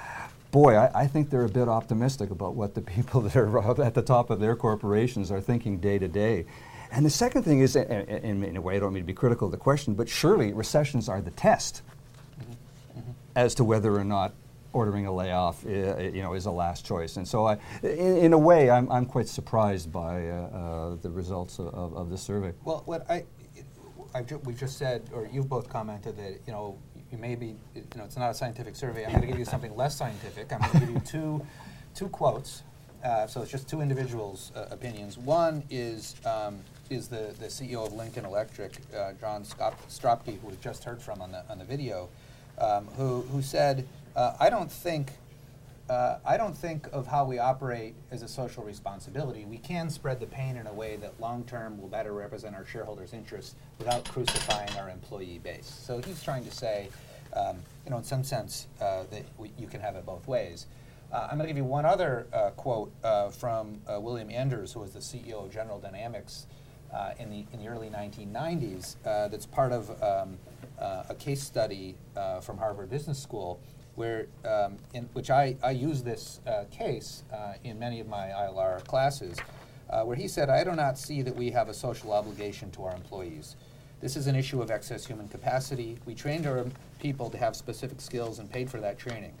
Speaker 4: Boy, I, I think they're a bit optimistic about what the people that are at the top of their corporations are thinking day to day. And the second thing is, in, in, in a way, I don't mean to be critical of the question, but surely recessions are the test mm-hmm. Mm-hmm. as to whether or not ordering a layoff uh, you know, is a last choice. And so, I, in, in a way, I'm, I'm quite surprised by uh, uh, the results of, of, of this survey.
Speaker 2: Well, what I, I've ju we've just said, or you've both commented that, you know, you may be, you know, it's not a scientific survey. I'm going to give you something less scientific. I'm going to give you two, two quotes. Uh, so it's just two individuals' uh, opinions. One is um, is the, the C E O of Lincoln Electric, uh, John Stropke, who we just heard from on the on the video, um, who who said, uh, "I don't think uh, I don't think of how we operate as a social responsibility. We can spread the pain in a way that long term will better represent our shareholders' interests without crucifying our employee base." So he's trying to say, um, you know, in some sense, uh, that we, you can have it both ways. Uh, I'm going to give you one other uh, quote uh, from uh, William Anders, who was the C E O of General Dynamics uh, in the in the early nineteen nineties. Uh, that's part of um, uh, a case study uh, from Harvard Business School, where um, in which I I use this uh, case uh, in many of my I L R classes, uh, where he said, "I do not see that we have a social obligation to our employees. This is an issue of excess human capacity. We trained our people to have specific skills and paid for that training.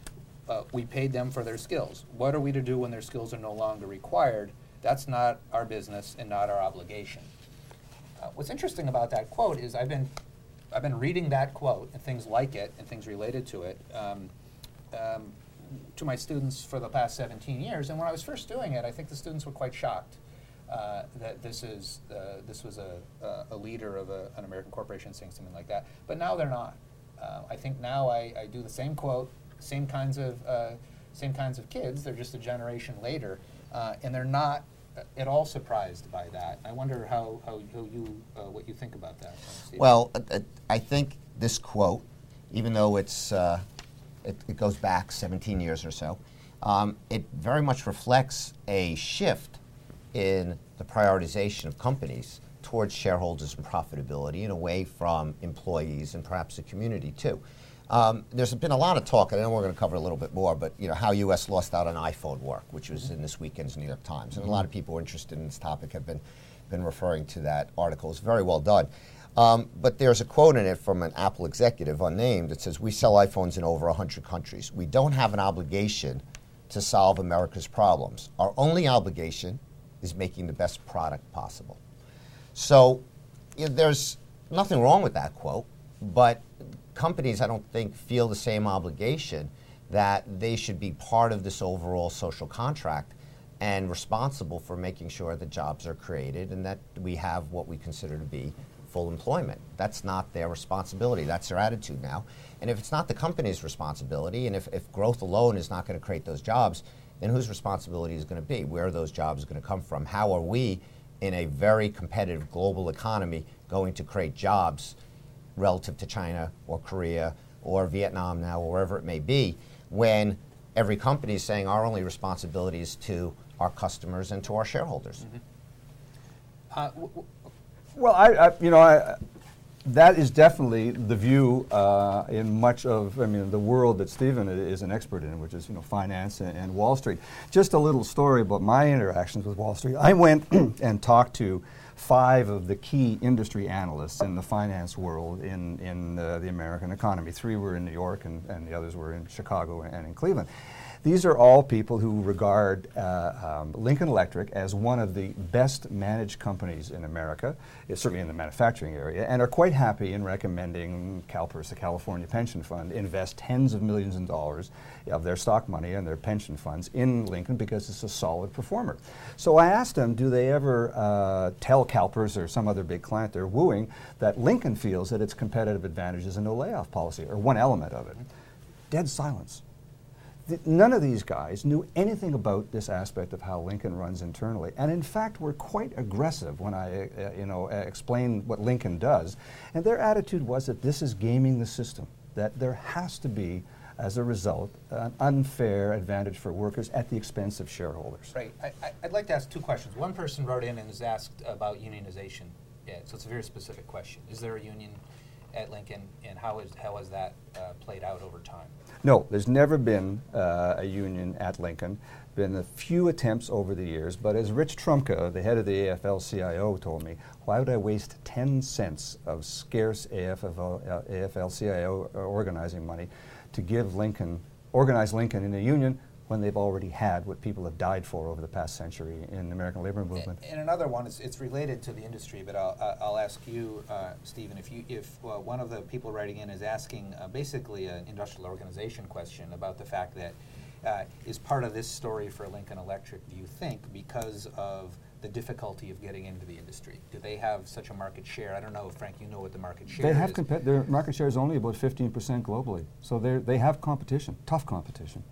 Speaker 2: Uh, we paid them for their skills. What are we to do when their skills are no longer required? That's not our business and not our obligation." Uh, what's interesting about that quote is I've been, I've been reading that quote and things like it and things related to it um, um, to my students for the past seventeen years. And when I was first doing it, I think the students were quite shocked uh, that this is uh, this was a, uh, a leader of a, an American corporation saying something like that. But now they're not. Uh, I think now I, I do the same quote. Same kinds of uh, same kinds of kids. They're just a generation later, uh, and they're not at all surprised by that. I wonder how how, how you uh, what you think about that. Steve.
Speaker 3: Well, uh, I think this quote, even though it's uh, it, it goes back seventeen years or so, um, it very much reflects a shift in the prioritization of companies towards shareholders and profitability, and away from employees and perhaps the community too. Um, there's been a lot of talk, and I know we're going to cover a little bit more, but you know how U S lost out on iPhone work, which was mm-hmm. in this weekend's New York Times, and mm-hmm. a lot of people interested in this topic have been been referring to that article. It's very well done. Um, but there's a quote in it from an Apple executive, unnamed, that says, "We sell iPhones in over one hundred countries. We don't have an obligation to solve America's problems. Our only obligation is making the best product possible." So you know, there's nothing wrong with that quote, but companies, I don't think, feel the same obligation that they should be part of this overall social contract and responsible for making sure that jobs are created and that we have what we consider to be full employment. That's not their responsibility. That's their attitude now. And if it's not the company's responsibility, and if, if growth alone is not going to create those jobs, then whose responsibility is going to be? Where are those jobs going to come from? How are we, in a very competitive global economy, going to create jobs relative to China or Korea or Vietnam now, or wherever it may be, when every company is saying our only responsibility is to our customers and to our shareholders?
Speaker 2: Mm-hmm. uh, w- w-
Speaker 4: Well, I, I you know, I, that is definitely the view uh, in much of, I mean, the world that Stephen is an expert in, which is, you know, finance and, and Wall Street. Just a little story about my interactions with Wall Street. I went and talked to five of the key industry analysts in the finance world in, in uh, the American economy. Three were in New York, and, and the others were in Chicago and in Cleveland. These are all people who regard uh, um, Lincoln Electric as one of the best managed companies in America, uh, certainly in the manufacturing area, and are quite happy in recommending CalPERS, the California Pension Fund, invest tens of millions of dollars of their stock money and their pension funds in Lincoln because it's a solid performer. So I asked them, do they ever uh, tell CalPERS or some other big client they're wooing that Lincoln feels that its competitive advantage is a no layoff policy, or one element of it? Dead silence. None of these guys knew anything about this aspect of how Lincoln runs internally, and in fact were quite aggressive when I, uh, you know, uh, explained what Lincoln does. And their attitude was that this is gaming the system, that there has to be, as a result, an unfair advantage for workers at the expense of shareholders.
Speaker 2: Right. I, I, I'd like to ask two questions. One person wrote in and has asked about unionization. Yeah, so it's a very specific question. Is there a union at Lincoln, and how is how has that uh, played out over time?
Speaker 4: No, there's never been uh, a union at Lincoln. Been a few attempts over the years, but as Rich Trumka, the head of the A F L C I O, told me, why would I waste ten cents of scarce A F L C I O organizing money to give Lincoln, organize Lincoln in a union when they've already had what people have died for over the past century in the American labor movement?
Speaker 2: And, and another one, it's, it's related to the industry, but I'll, uh, I'll ask you, uh, Stephen, if you, if uh, one of the people writing in is asking uh, basically an industrial organization question about the fact that uh, is part of this story for Lincoln Electric, do you think, because of the difficulty of getting into the industry? Do they have such a market share? I don't know, Frank, you know what the market share
Speaker 4: they have
Speaker 2: is.
Speaker 4: Compa- their market share is only about fifteen percent globally, so they they have competition, tough competition.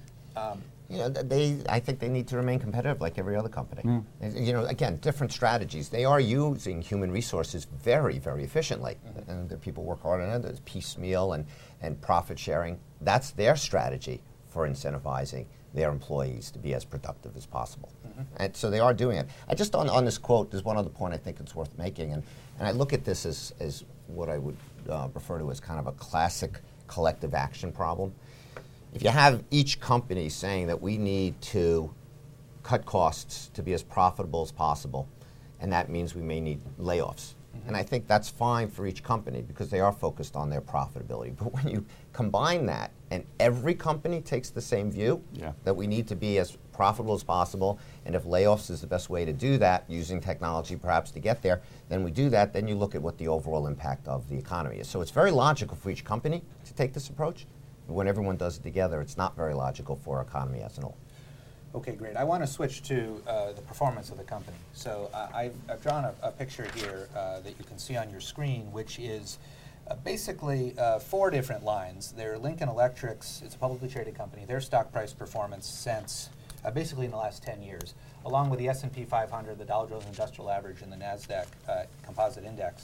Speaker 2: Um,
Speaker 3: you know, they, I think they need to remain competitive like every other company.
Speaker 4: Mm.
Speaker 3: And, you know, again, different strategies. They are using human resources very, very efficiently. Mm-hmm. And the people work hard on it. There's piecemeal and, and profit sharing. That's their strategy for incentivizing their employees to be as productive as possible. Mm-hmm. And so they are doing it. I just, on, on this quote, there's one other point I think it's worth making. And, and I look at this as, as what I would uh, refer to as kind of a classic collective action problem. If you have each company saying that we need to cut costs to be as profitable as possible, and that means we may need layoffs. Mm-hmm. And I think that's fine for each company because they are focused on their profitability. But when you combine that and every company takes the same view,
Speaker 4: yeah.
Speaker 3: that we need to be as profitable as possible, and if layoffs is the best way to do that, using technology perhaps to get there, then we do that, then you look at what the overall impact of the economy is. So it's very logical for each company to take this approach. When everyone does it together, it's not very logical for our economy as a whole.
Speaker 2: Okay, great. I want to switch to uh, the performance of the company. So uh, I've, I've drawn a, a picture here uh, that you can see on your screen, which is uh, basically uh, four different lines. They're Lincoln Electric's, it's a publicly traded company, their stock price performance since uh, basically in the last ten years, along with the S and P five hundred, the Dow Jones Industrial Average, and the NASDAQ uh, Composite Index.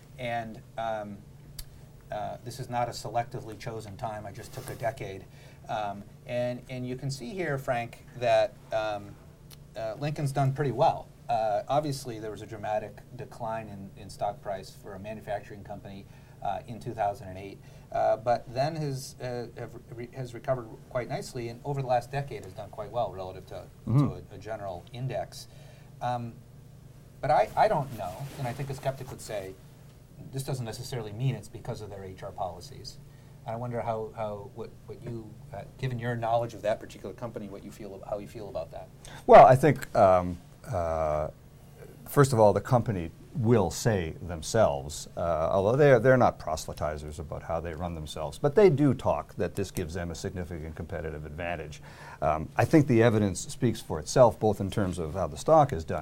Speaker 2: And um, Uh, this is not a selectively chosen time. I just took a decade. Um, and, and you can see here, Frank, that um, uh, Lincoln's done pretty well. Uh, obviously, there was a dramatic decline in, in stock price for a manufacturing company uh, in two thousand eight. Uh, but then has, uh, have re has recovered quite nicely, and over the last decade has done quite well relative to, mm-hmm. to a, a general index. Um, but I, I don't know, and I think a skeptic would say, this doesn't necessarily mean it's because of their H R policies. I wonder how, how what, what you, uh, given your knowledge of that particular company, what you feel, how you feel about that.
Speaker 4: Well, I think um, uh, first of all, the company will say themselves, uh, although they're they're not proselytizers about how they run themselves, but they do talk that this gives them a significant competitive advantage. Um, I think the evidence speaks for itself, both in terms of how the stock is done.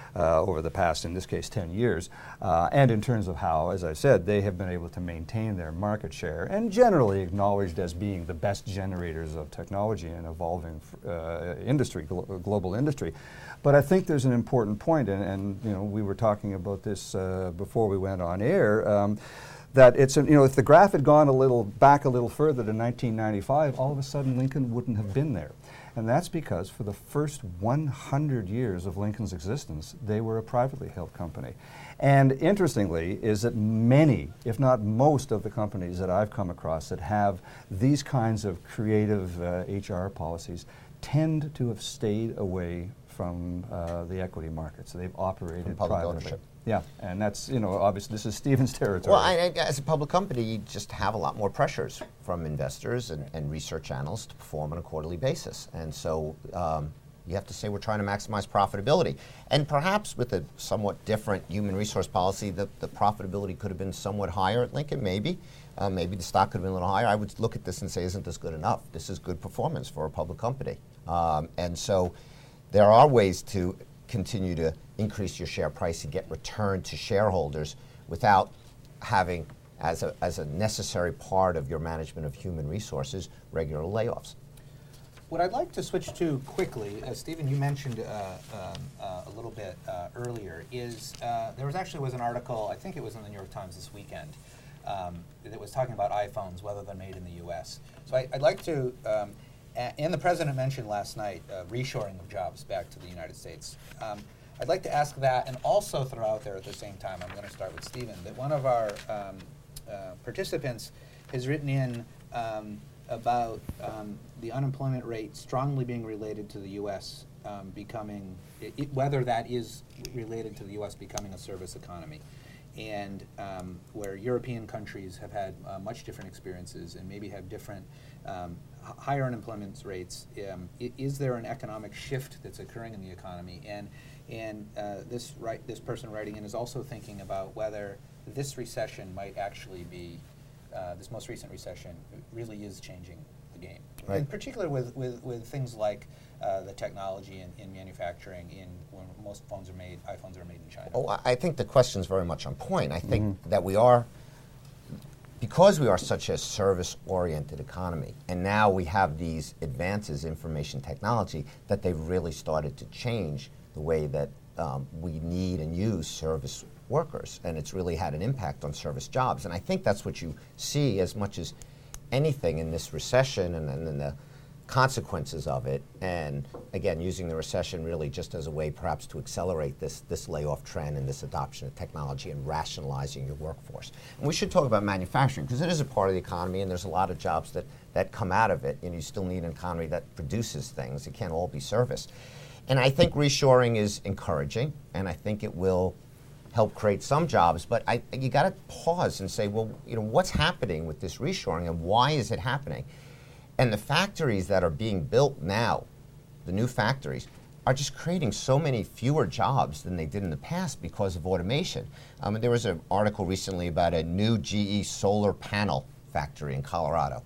Speaker 4: uh, over the past, in this case, ten years, uh, and in terms of how, as I said, they have been able to maintain their market share and generally acknowledged as being the best generators of technology in evolving uh, industry, glo global industry. But I think there's an important point, and, and you know, we were talking about this uh, before we went on air, um, that it's, an, you know, if the graph had gone a little back a little further to nineteen ninety-five, all of a sudden Lincoln wouldn't have been there. And that's because for the first one hundred years of Lincoln's existence, they were a privately held company. And interestingly is that many, if not most, of the companies that I've come across that have these kinds of creative uh, H R policies tend to have stayed away from uh, the equity markets. So they've operated
Speaker 3: From public
Speaker 4: privately.
Speaker 3: ownership.
Speaker 4: Yeah, and that's, you know, obviously this is Stephen's territory.
Speaker 3: Well, I, I, as a public company, you just have a lot more pressures from investors and, and research analysts to perform on a quarterly basis. And so um, you have to say we're trying to maximize profitability. And perhaps with a somewhat different human resource policy, the, the profitability could have been somewhat higher at Lincoln, maybe. Uh, maybe the stock could have been a little higher. I would look at this and say, isn't this good enough? This is good performance for a public company. Um, and so there are ways to continue to increase your share price and get return to shareholders without having, as a, as a necessary part of your management of human resources, regular layoffs.
Speaker 2: What I'd like to switch to quickly, uh, Stephen, you mentioned uh, um, uh, a little bit uh, earlier, is uh, there was actually was an article, I think it was in the New York Times this weekend, um, that was talking about iPhones, whether they're made in the U S. So I, I'd like to, um, and the President mentioned last night uh, reshoring of jobs back to the United States. Um, I'd like to ask that and also throw out there at the same time, I'm going to start with Stephen, that one of our um, uh, participants has written in um, about um, the unemployment rate strongly being related to the U S um, becoming, it, it, whether that is related to the U S becoming a service economy. And um, where European countries have had uh, much different experiences and maybe have different um, higher unemployment rates, um, is there an economic shift that's occurring in the economy? And and uh, this right, this person writing in is also thinking about whether this recession might actually be, uh, this most recent recession really is changing the game.
Speaker 3: Right.
Speaker 2: In particular with, with, with things like uh, the technology in, in manufacturing, in when most phones are made, iPhones are made in China.
Speaker 3: Oh, I think the question's very much on point. I think
Speaker 4: Mm-hmm.
Speaker 3: that we are, because we are such a service-oriented economy, and now we have these advances in information technology, that they've really started to change the way that um, we need and use service workers, and it's really had an impact on service jobs. And I think that's what you see as much as anything in this recession and then the consequences of it, and again, using the recession really just as a way perhaps to accelerate this, this layoff trend and this adoption of technology and rationalizing your workforce. And we should talk about manufacturing, because it is a part of the economy and there's a lot of jobs that, that come out of it, and you still need an economy that produces things. It can't all be service. And I think reshoring is encouraging, and I think it will help create some jobs, but I, you got to pause and say, well, you know, what's happening with this reshoring and why is it happening? And the factories that are being built now, the new factories, are just creating so many fewer jobs than they did in the past because of automation. Um, and there was an article recently about a new G E solar panel factory in Colorado.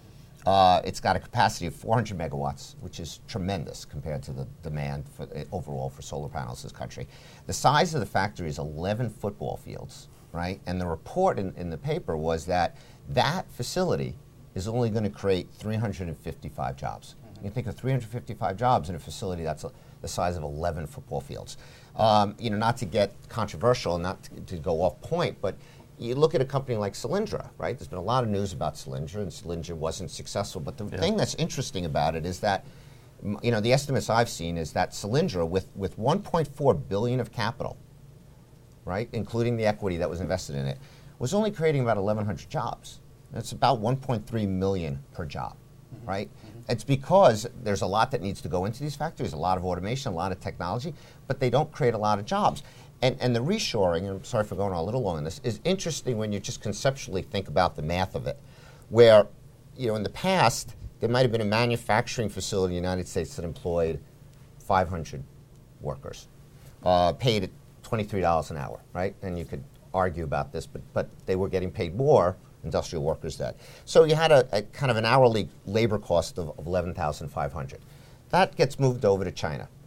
Speaker 3: Uh, it's got a capacity of four hundred megawatts, which is tremendous compared to the demand for, uh, overall for solar panels in this country. The size of the factory is eleven football fields, right? And the report in, in the paper was that that facility is only going to create three hundred fifty-five jobs. Mm-hmm. You can think of three hundred fifty-five jobs in a facility that's a, the size of eleven football fields. Um, you know, not to get controversial, not to, to go off point, but you look at a company like Solyndra, right? There's been a lot of news about Solyndra, and Solyndra wasn't successful. But the yeah. thing that's interesting about it is that, you know, the estimates I've seen is that Solyndra, with, with one point four billion dollars of capital, right, including the equity that was invested in it, was only creating about eleven hundred jobs. That's about one point three million dollars per job, mm-hmm. right? Mm-hmm. It's because there's a lot that needs to go into these factories, a lot of automation, a lot of technology, but they don't create a lot of jobs. And, and the reshoring, and I'm sorry for going on a little long on this, is interesting when you just conceptually think about the math of it, where, you know, in the past, there might have been a manufacturing facility in the United States that employed five hundred workers, uh, paid at twenty-three dollars an hour, right? And you could argue about this, but, but they were getting paid more, industrial workers that. So you had a, a kind of an hourly labor cost of, of eleven thousand five hundred dollars. That gets moved over to China.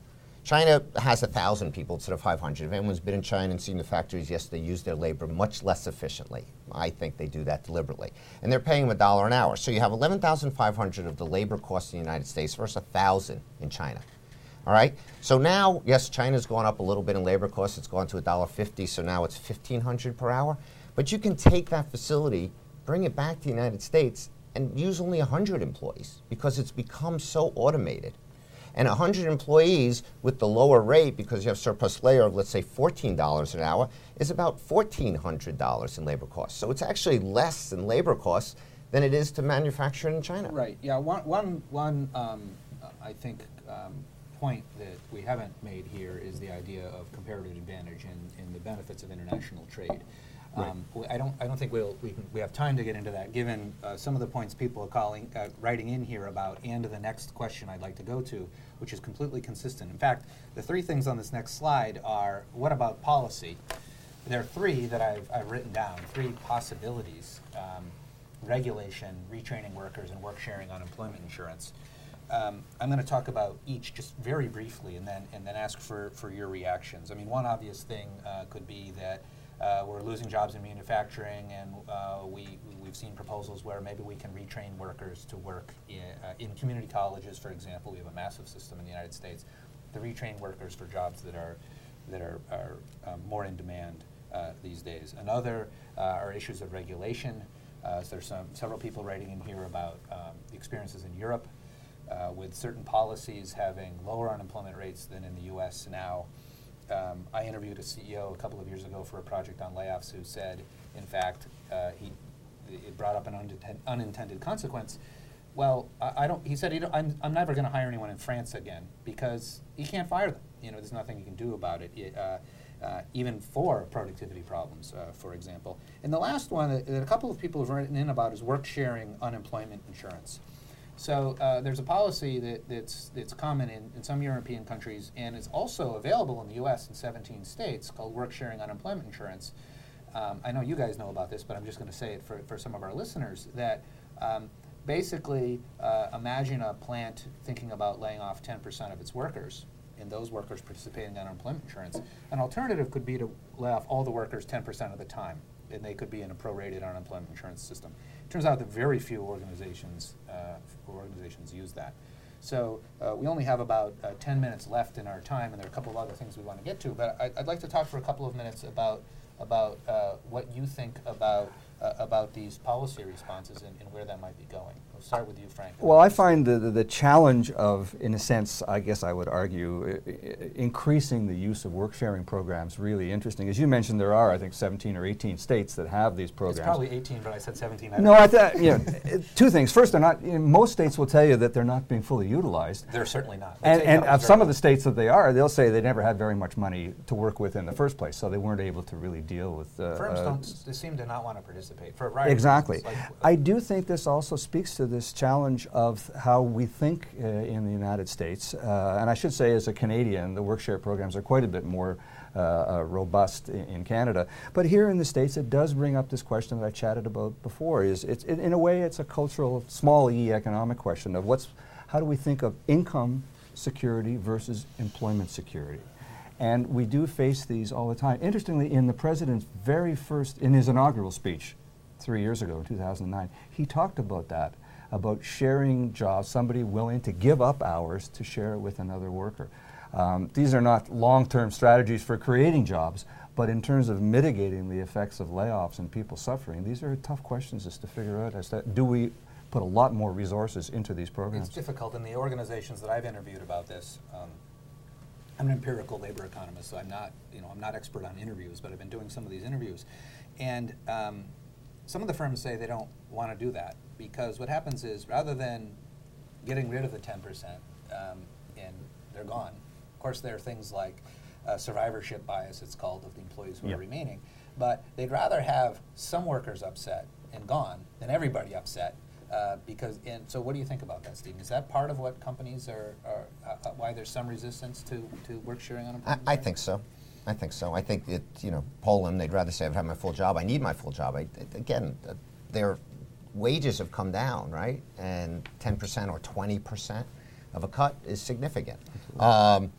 Speaker 3: China has one thousand people instead of five hundred. If anyone's been in China and seen the factories, yes, they use their labor much less efficiently. I think they do that deliberately. And they're paying them a dollar an hour. So you have eleven thousand five hundred of the labor costs in the United States versus one thousand in China. All right? So now, yes, China's gone up a little bit in labor costs. It's gone to one dollar fifty, so now it's fifteen hundred per hour. But you can take that facility, bring it back to the United States, and use only one hundred employees because it's become so automated. And one hundred employees with the lower rate, because you have surplus labor of, let's say, fourteen dollars an hour, is about fourteen hundred dollars in labor costs. So it's actually less in labor costs than it is to manufacture in China.
Speaker 2: Right. Yeah. One, one, one um, I think, um, point that we haven't made here is the idea of comparative advantage and, and the benefits of international trade. Um, right. I don't. I don't think we'll. We, can, we have time to get into that, given uh, some of the points people are calling, uh, writing in here about, and the next question I'd like to go to, which is completely consistent. In fact, the three things on this next slide are: what about policy? There are three that I've, I've written down. Three possibilities: um, regulation, retraining workers, and work sharing unemployment insurance. Um, I'm going to talk about each just very briefly, and then and then ask for for your reactions. I mean, one obvious thing uh, could be that. Uh, we're losing jobs in manufacturing, and uh, we, we've seen proposals where maybe we can retrain workers to work in, uh, in community colleges, for example. We have a massive system in the United States to retrain workers for jobs that are, that are, are um, more in demand uh, these days. Another uh, are issues of regulation. Uh, so there's some, several people writing in here about um, the experiences in Europe uh, with certain policies having lower unemployment rates than in the U S now. Um, I interviewed a C E O a couple of years ago for a project on layoffs who said, in fact, uh, he it brought up an unintended, unintended consequence. Well, I, I don't. He said, he don't, I'm, I'm never going to hire anyone in France again because he can't fire them. You know, there's nothing you can do about it, it uh, uh, even for productivity problems, uh, for example. And the last one that, that a couple of people have written in about is work sharing unemployment insurance. So uh, there's a policy that, that's, that's common in, in some European countries, and it's also available in the U S in seventeen states, called work-sharing unemployment insurance. Um, I know you guys know about this, but I'm just going to say it for, for some of our listeners, that um, basically uh, imagine a plant thinking about laying off ten percent of its workers, and those workers participating in unemployment insurance. An alternative could be to lay off all the workers ten percent of the time, and they could be in a prorated unemployment insurance system. It turns out that very few organizations uh, organizations use that. So uh, we only have about uh, ten minutes left in our time, and there are a couple of other things we want to get to. But I, I'd like to talk for a couple of minutes about about uh, what you think about uh, about these policy responses and, and where that might be going. We'll start with you, Frank.
Speaker 4: Well, I find the, the, the challenge of, in a sense, I guess I would argue, I- I- increasing the use of work-sharing programs really interesting. As you mentioned, there are, I think, seventeen or eighteen states that have these programs.
Speaker 2: It's probably eighteen, but I said seventeen. I don't
Speaker 4: No,
Speaker 2: know.
Speaker 4: I thought, you know, two things. First, they're not, you know, most states will tell you that they're not being fully utilized.
Speaker 2: They're certainly not. They
Speaker 4: And,
Speaker 2: take
Speaker 4: and
Speaker 2: out
Speaker 4: of some of
Speaker 2: very-
Speaker 4: the states that they are, they'll say they never had very much money to work with in the first place, so they weren't able to really deal with uh,
Speaker 2: Firms
Speaker 4: uh,
Speaker 2: don't s- they seem to not want to participate for a variety
Speaker 4: Exactly.
Speaker 2: of reasons. Like,
Speaker 4: I do think this also speaks to this challenge of how we think uh, in the United States. Uh, and I should say, as a Canadian, the work-share programs are quite a bit more uh, uh, robust in, in Canada. But here in the States, it does bring up this question that I chatted about before. Is it's it, in a way, it's a cultural, small e economic question of what's how do we think of income security versus employment security. And we do face these all the time. Interestingly, in the president's very first, in his inaugural speech three years ago in two thousand nine, he talked about that, about sharing jobs, somebody willing to give up hours to share it with another worker. Um, these are not long-term strategies for creating jobs, but in terms of mitigating the effects of layoffs and people suffering, these are tough questions as to figure out as to do we put a lot more resources into these programs.
Speaker 2: It's difficult in the organizations that I've interviewed about this. Um, I'm an empirical labor economist, so I'm not, you know, I'm not expert on interviews, but I've been doing some of these interviews, and um, some of the firms say they don't want to do that because what happens is rather than getting rid of the ten percent um, and they're gone. Of course, there are things like uh, survivorship bias, it's called, of the employees who
Speaker 4: Yep.
Speaker 2: are remaining, but they'd rather have some workers upset and gone than everybody upset. Uh, because and so, what do you think about that, Stephen? Is that part of what companies are, are uh, why there's some resistance to, to work sharing
Speaker 3: I,
Speaker 2: unemployment?
Speaker 3: I
Speaker 2: insurance?
Speaker 3: think so. I think so. I think it, you know, Poland, they'd rather say I've had my full job. I need my full job. I, again, uh, their wages have come down, right? And ten percent or twenty percent of a cut is significant. Um,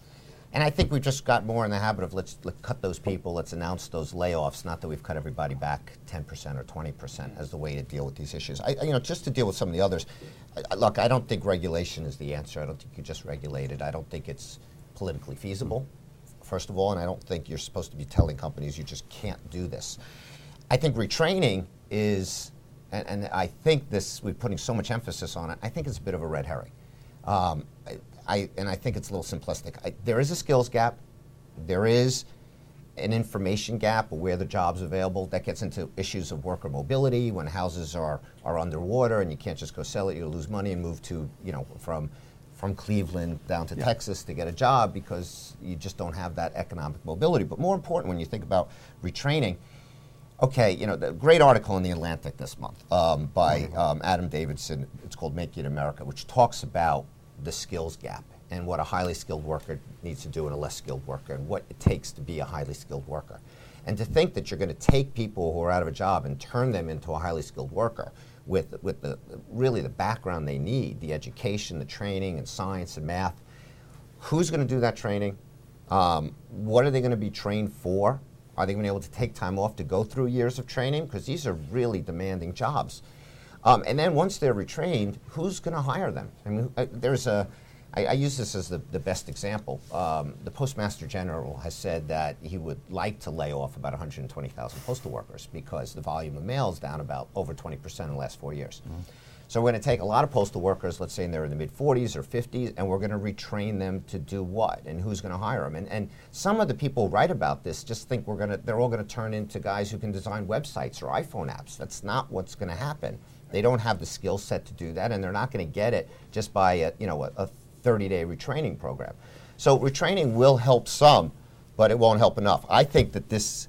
Speaker 3: And I think we've just got more in the habit of let's, let's cut those people, let's announce those layoffs, not that we've cut everybody back ten percent or twenty percent as the way to deal with these issues. I, you know, just to deal with some of the others, I, look, I don't think regulation is the answer. I don't think you just regulate it. I don't think it's politically feasible, first of all, and I don't think you're supposed to be telling companies you just can't do this. I think retraining is, and, and I think this, we're putting so much emphasis on it, I think it's a bit of a red herring. Um, I, I, and I think it's a little simplistic. I, there is a skills gap. There is an information gap of where the job's available. That gets into issues of worker mobility when houses are, are underwater and you can't just go sell it. You'll lose money and move to, you know, from, from Cleveland down to yeah. Texas to get a job because you just don't have that economic mobility. But more important, when you think about retraining, okay, you know, the great article in The Atlantic this month um, by um, Adam Davidson, it's called Make It America, which talks about the skills gap and what a highly skilled worker needs to do and a less skilled worker and what it takes to be a highly skilled worker. And to think that you're going to take people who are out of a job and turn them into a highly skilled worker with, with the, really the background they need, the education, the training, and science and math, who's going to do that training? Um, what are they going to be trained for? Are they going to be able to take time off to go through years of training? Because these are really demanding jobs. Um, and then once they're retrained, who's going to hire them? I mean, uh, there's a, I, I use this as the, the best example. Um, the Postmaster General has said that he would like to lay off about one hundred twenty thousand postal workers because the volume of mail is down about over twenty percent in the last four years. Mm-hmm. So we're going to take a lot of postal workers, let's say they're in the mid forties or fifties, and we're going to retrain them to do what? And who's going to hire them? And, and some of the people who write about this just think we're going to, they're all going to turn into guys who can design websites or iPhone apps. That's not what's going to happen. They don't have the skill set to do that, and they're not going to get it just by a, you know, a thirty-day retraining program. So retraining will help some, but it won't help enough. I think that this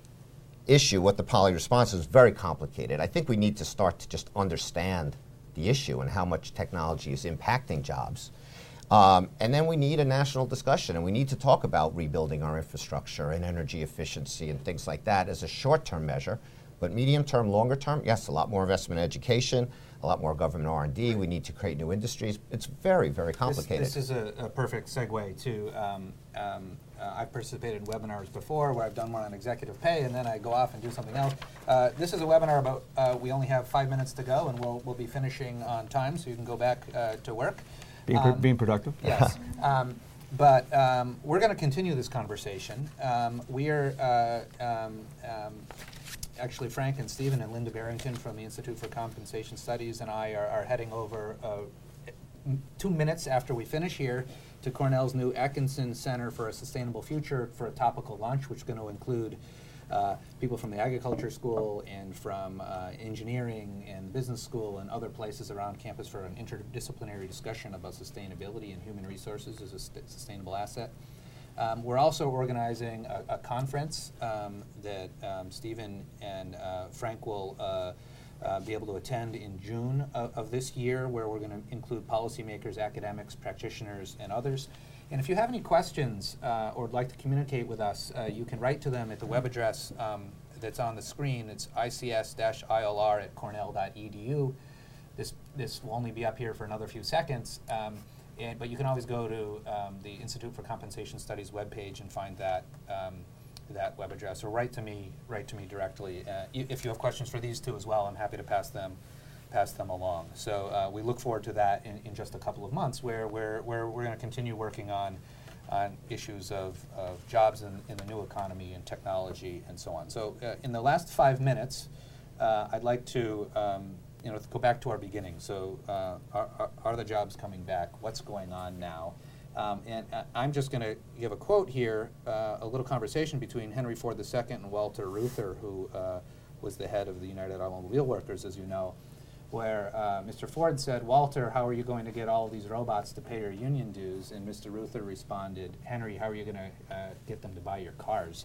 Speaker 3: issue, what the poly response is, very complicated. I think we need to start to just understand the issue and how much technology is impacting jobs. Um, and then we need a national discussion, and we need to talk about rebuilding our infrastructure and energy efficiency and things like that as a short-term measure. But medium-term, longer-term, yes, a lot more investment in education, a lot more government R and D. We need to create new industries. It's very, very complicated.
Speaker 2: This, this is a, a perfect segue to, um, um, uh, I've participated in webinars before where I've done one on executive pay and then I go off and do something else. Uh, this is a webinar about, uh, we only have five minutes to go and we'll, we'll be finishing on time so you can go back uh, to work.
Speaker 4: Being,
Speaker 2: um,
Speaker 4: being productive.
Speaker 2: Yes. um, but um, we're going to continue this conversation. Um, we are, uh, um, um, actually Frank and Stephen and Linda Barrington from the Institute for Compensation Studies and I are, are heading over uh, m two minutes after we finish here to Cornell's new Atkinson Center for a Sustainable Future for a topical lunch, which is going to include uh, people from the agriculture school and from uh, engineering and business school and other places around campus for an interdisciplinary discussion about sustainability and human resources as a st sustainable asset. Um, we're also organizing a, a conference um, that um, Stephen and uh, Frank will uh, uh, be able to attend in June of, of this year, where we're going to include policymakers, academics, practitioners, and others. And if you have any questions uh, or would like to communicate with us, uh, you can write to them at the web address um, that's on the screen. It's I C S I L R at cornell dot E D U. This, this will only be up here for another few seconds. Um, And, but you can always go to um, the Institute for Compensation Studies webpage and find that um, that web address, or write to me, write to me directly. Uh, if you have questions for these two as well, I'm happy to pass them, pass them along. So uh, we look forward to that in, in just a couple of months, where where, where we're going to continue working on on issues of, of jobs in, in the new economy and technology and so on. So uh, in the last five minutes, uh, I'd like to. Um, You know, go back to our beginning. So, uh, are, are, are the jobs coming back? What's going on now? Um, and uh, I'm just going to give a quote here, uh, a little conversation between Henry Ford the Second and Walter Reuther, who uh, was the head of the United Automobile Workers, as you know, where uh, Mister Ford said, "Walter, how are you going to get all these robots to pay your union dues?" And Mister Reuther responded, "Henry, how are you going to uh, get them to buy your cars?"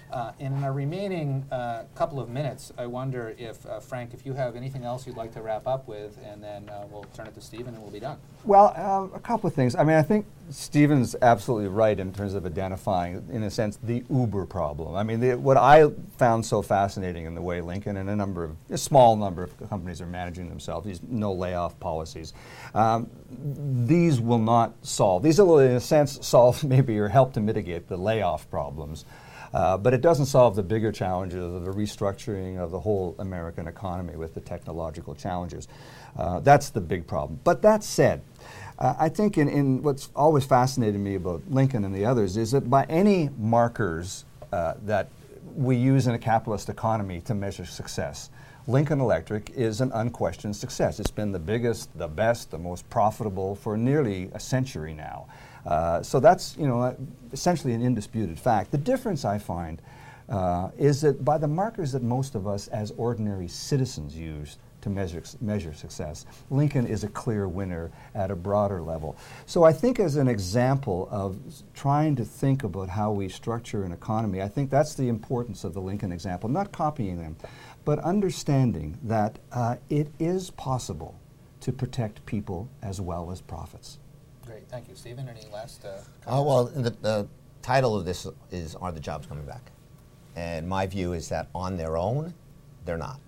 Speaker 2: Uh, and in our remaining uh, couple of minutes, I wonder if, uh, Frank, if you have anything else you'd like to wrap up with, and then uh, we'll turn it to Stephen and we'll be done.
Speaker 4: Well, um, a couple of things. I mean, I think Stephen's absolutely right in terms of identifying, in a sense, the Uber problem. I mean, the, what I found so fascinating in the way Lincoln and a number of, a small number of companies are managing themselves, these no layoff policies, um, these will not solve, these will in a sense solve maybe or help to mitigate the layoff problems. Uh, but it doesn't solve the bigger challenges of the restructuring of the whole American economy with the technological challenges. Uh, that's the big problem. But that said, uh, I think in, in what's always fascinated me about Lincoln and the others is that by any markers uh, that we use in a capitalist economy to measure success, Lincoln Electric is an unquestioned success. It's been the biggest, the best, the most profitable for nearly a century now. Uh, so that's, you know, uh, essentially an indisputed fact. The difference I find uh, is that by the markers that most of us as ordinary citizens use to measure, measure success, Lincoln is a clear winner at a broader level. So I think as an example of trying to think about how we structure an economy, I think that's the importance of the Lincoln example, not copying them, but understanding that uh, it is possible to protect people as well as profits.
Speaker 2: Great, thank you. Stephen, any last uh, comments?
Speaker 3: Oh, well, the, the title of this is Are the Jobs Coming Back? And my view is that on their own, they're not.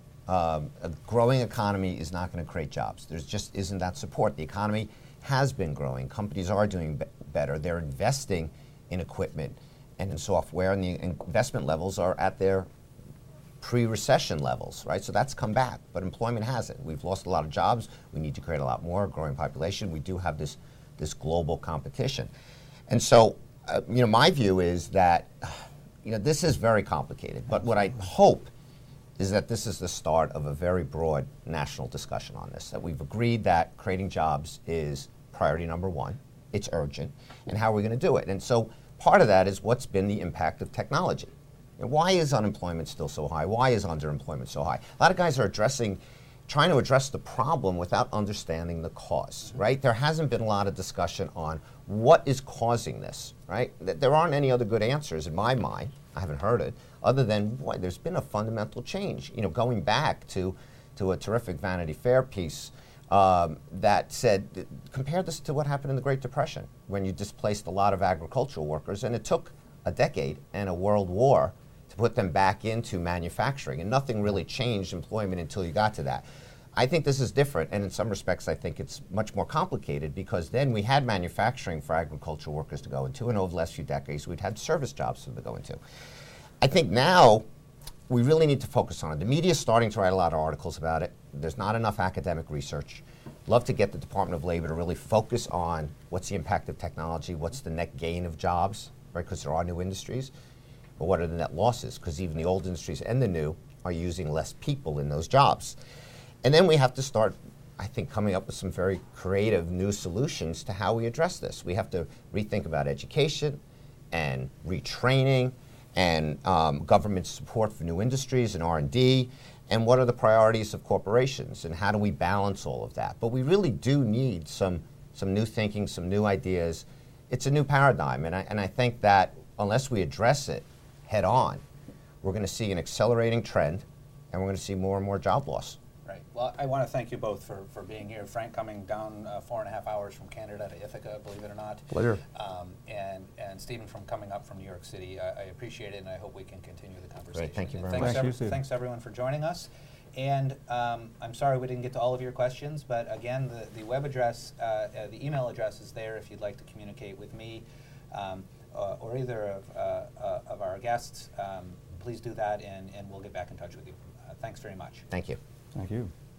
Speaker 3: Um, a growing economy is not going to create jobs. There just isn't that support. The economy has been growing. Companies are doing be better. They're investing in equipment and in software, and the investment levels are at their pre-recession levels, right? So that's come back, but employment hasn't. We've lost a lot of jobs. We need to create a lot more, growing population. We do have this, this global competition. And so, uh, you know, my view is that, you know, this is very complicated, but what I hope is that this is the start of a very broad national discussion on this, that we've agreed that creating jobs is priority number one, it's urgent, and how are we going to do it? And so part of that is what's been the impact of technology. And why is unemployment still so high? Why is underemployment so high? A lot of guys are addressing, trying to address the problem without understanding the cause, right? There hasn't been a lot of discussion on what is causing this, right? There aren't any other good answers in my mind. I haven't heard it, other than, boy, there's been a fundamental change. You know, going back to, to a terrific Vanity Fair piece um, that said, compare this to what happened in the Great Depression, when you displaced a lot of agricultural workers, and it took a decade and a world war to put them back into manufacturing, and nothing really changed employment until you got to that. I think this is different, and in some respects I think it's much more complicated, because then we had manufacturing for agricultural workers to go into, and over the last few decades we'd had service jobs for them to go into. I think now we really need to focus on it. The media is starting to write a lot of articles about it. There's not enough academic research. Love to get the Department of Labor to really focus on what's the impact of technology, what's the net gain of jobs, right, because there are new industries, but what are the net losses, because even the old industries and the new are using less people in those jobs. And then we have to start, I think, coming up with some very creative new solutions to how we address this. We have to rethink about education and retraining and um, government support for new industries and R and D, and what are the priorities of corporations, and how do we balance all of that. But we really do need some, some new thinking, some new ideas. It's a new paradigm, and I, and I think that unless we address it head on, we're going to see an accelerating trend, and we're going to see more and more job loss.
Speaker 2: Right. Well, I want to thank you both for, for being here. Frank coming down uh, four and a half hours from Canada to Ithaca, believe it or not.
Speaker 4: Pleasure.
Speaker 2: Um, and, and Stephen from coming up from New York City. I, I appreciate it, and I hope we can continue the conversation.
Speaker 3: Great. Thank you
Speaker 2: and
Speaker 3: very
Speaker 2: thanks
Speaker 3: much.
Speaker 2: Every,
Speaker 4: Thank you,
Speaker 2: thanks everyone for joining us. And um, I'm sorry we didn't get to all of your questions, but again, the, the web address, uh, uh, the email address is there if you'd like to communicate with me um, uh, or either of, uh, uh, of our guests. Um, please do that, and, and we'll get back in touch with you. Uh, thanks very much.
Speaker 3: Thank you.
Speaker 4: Thank you.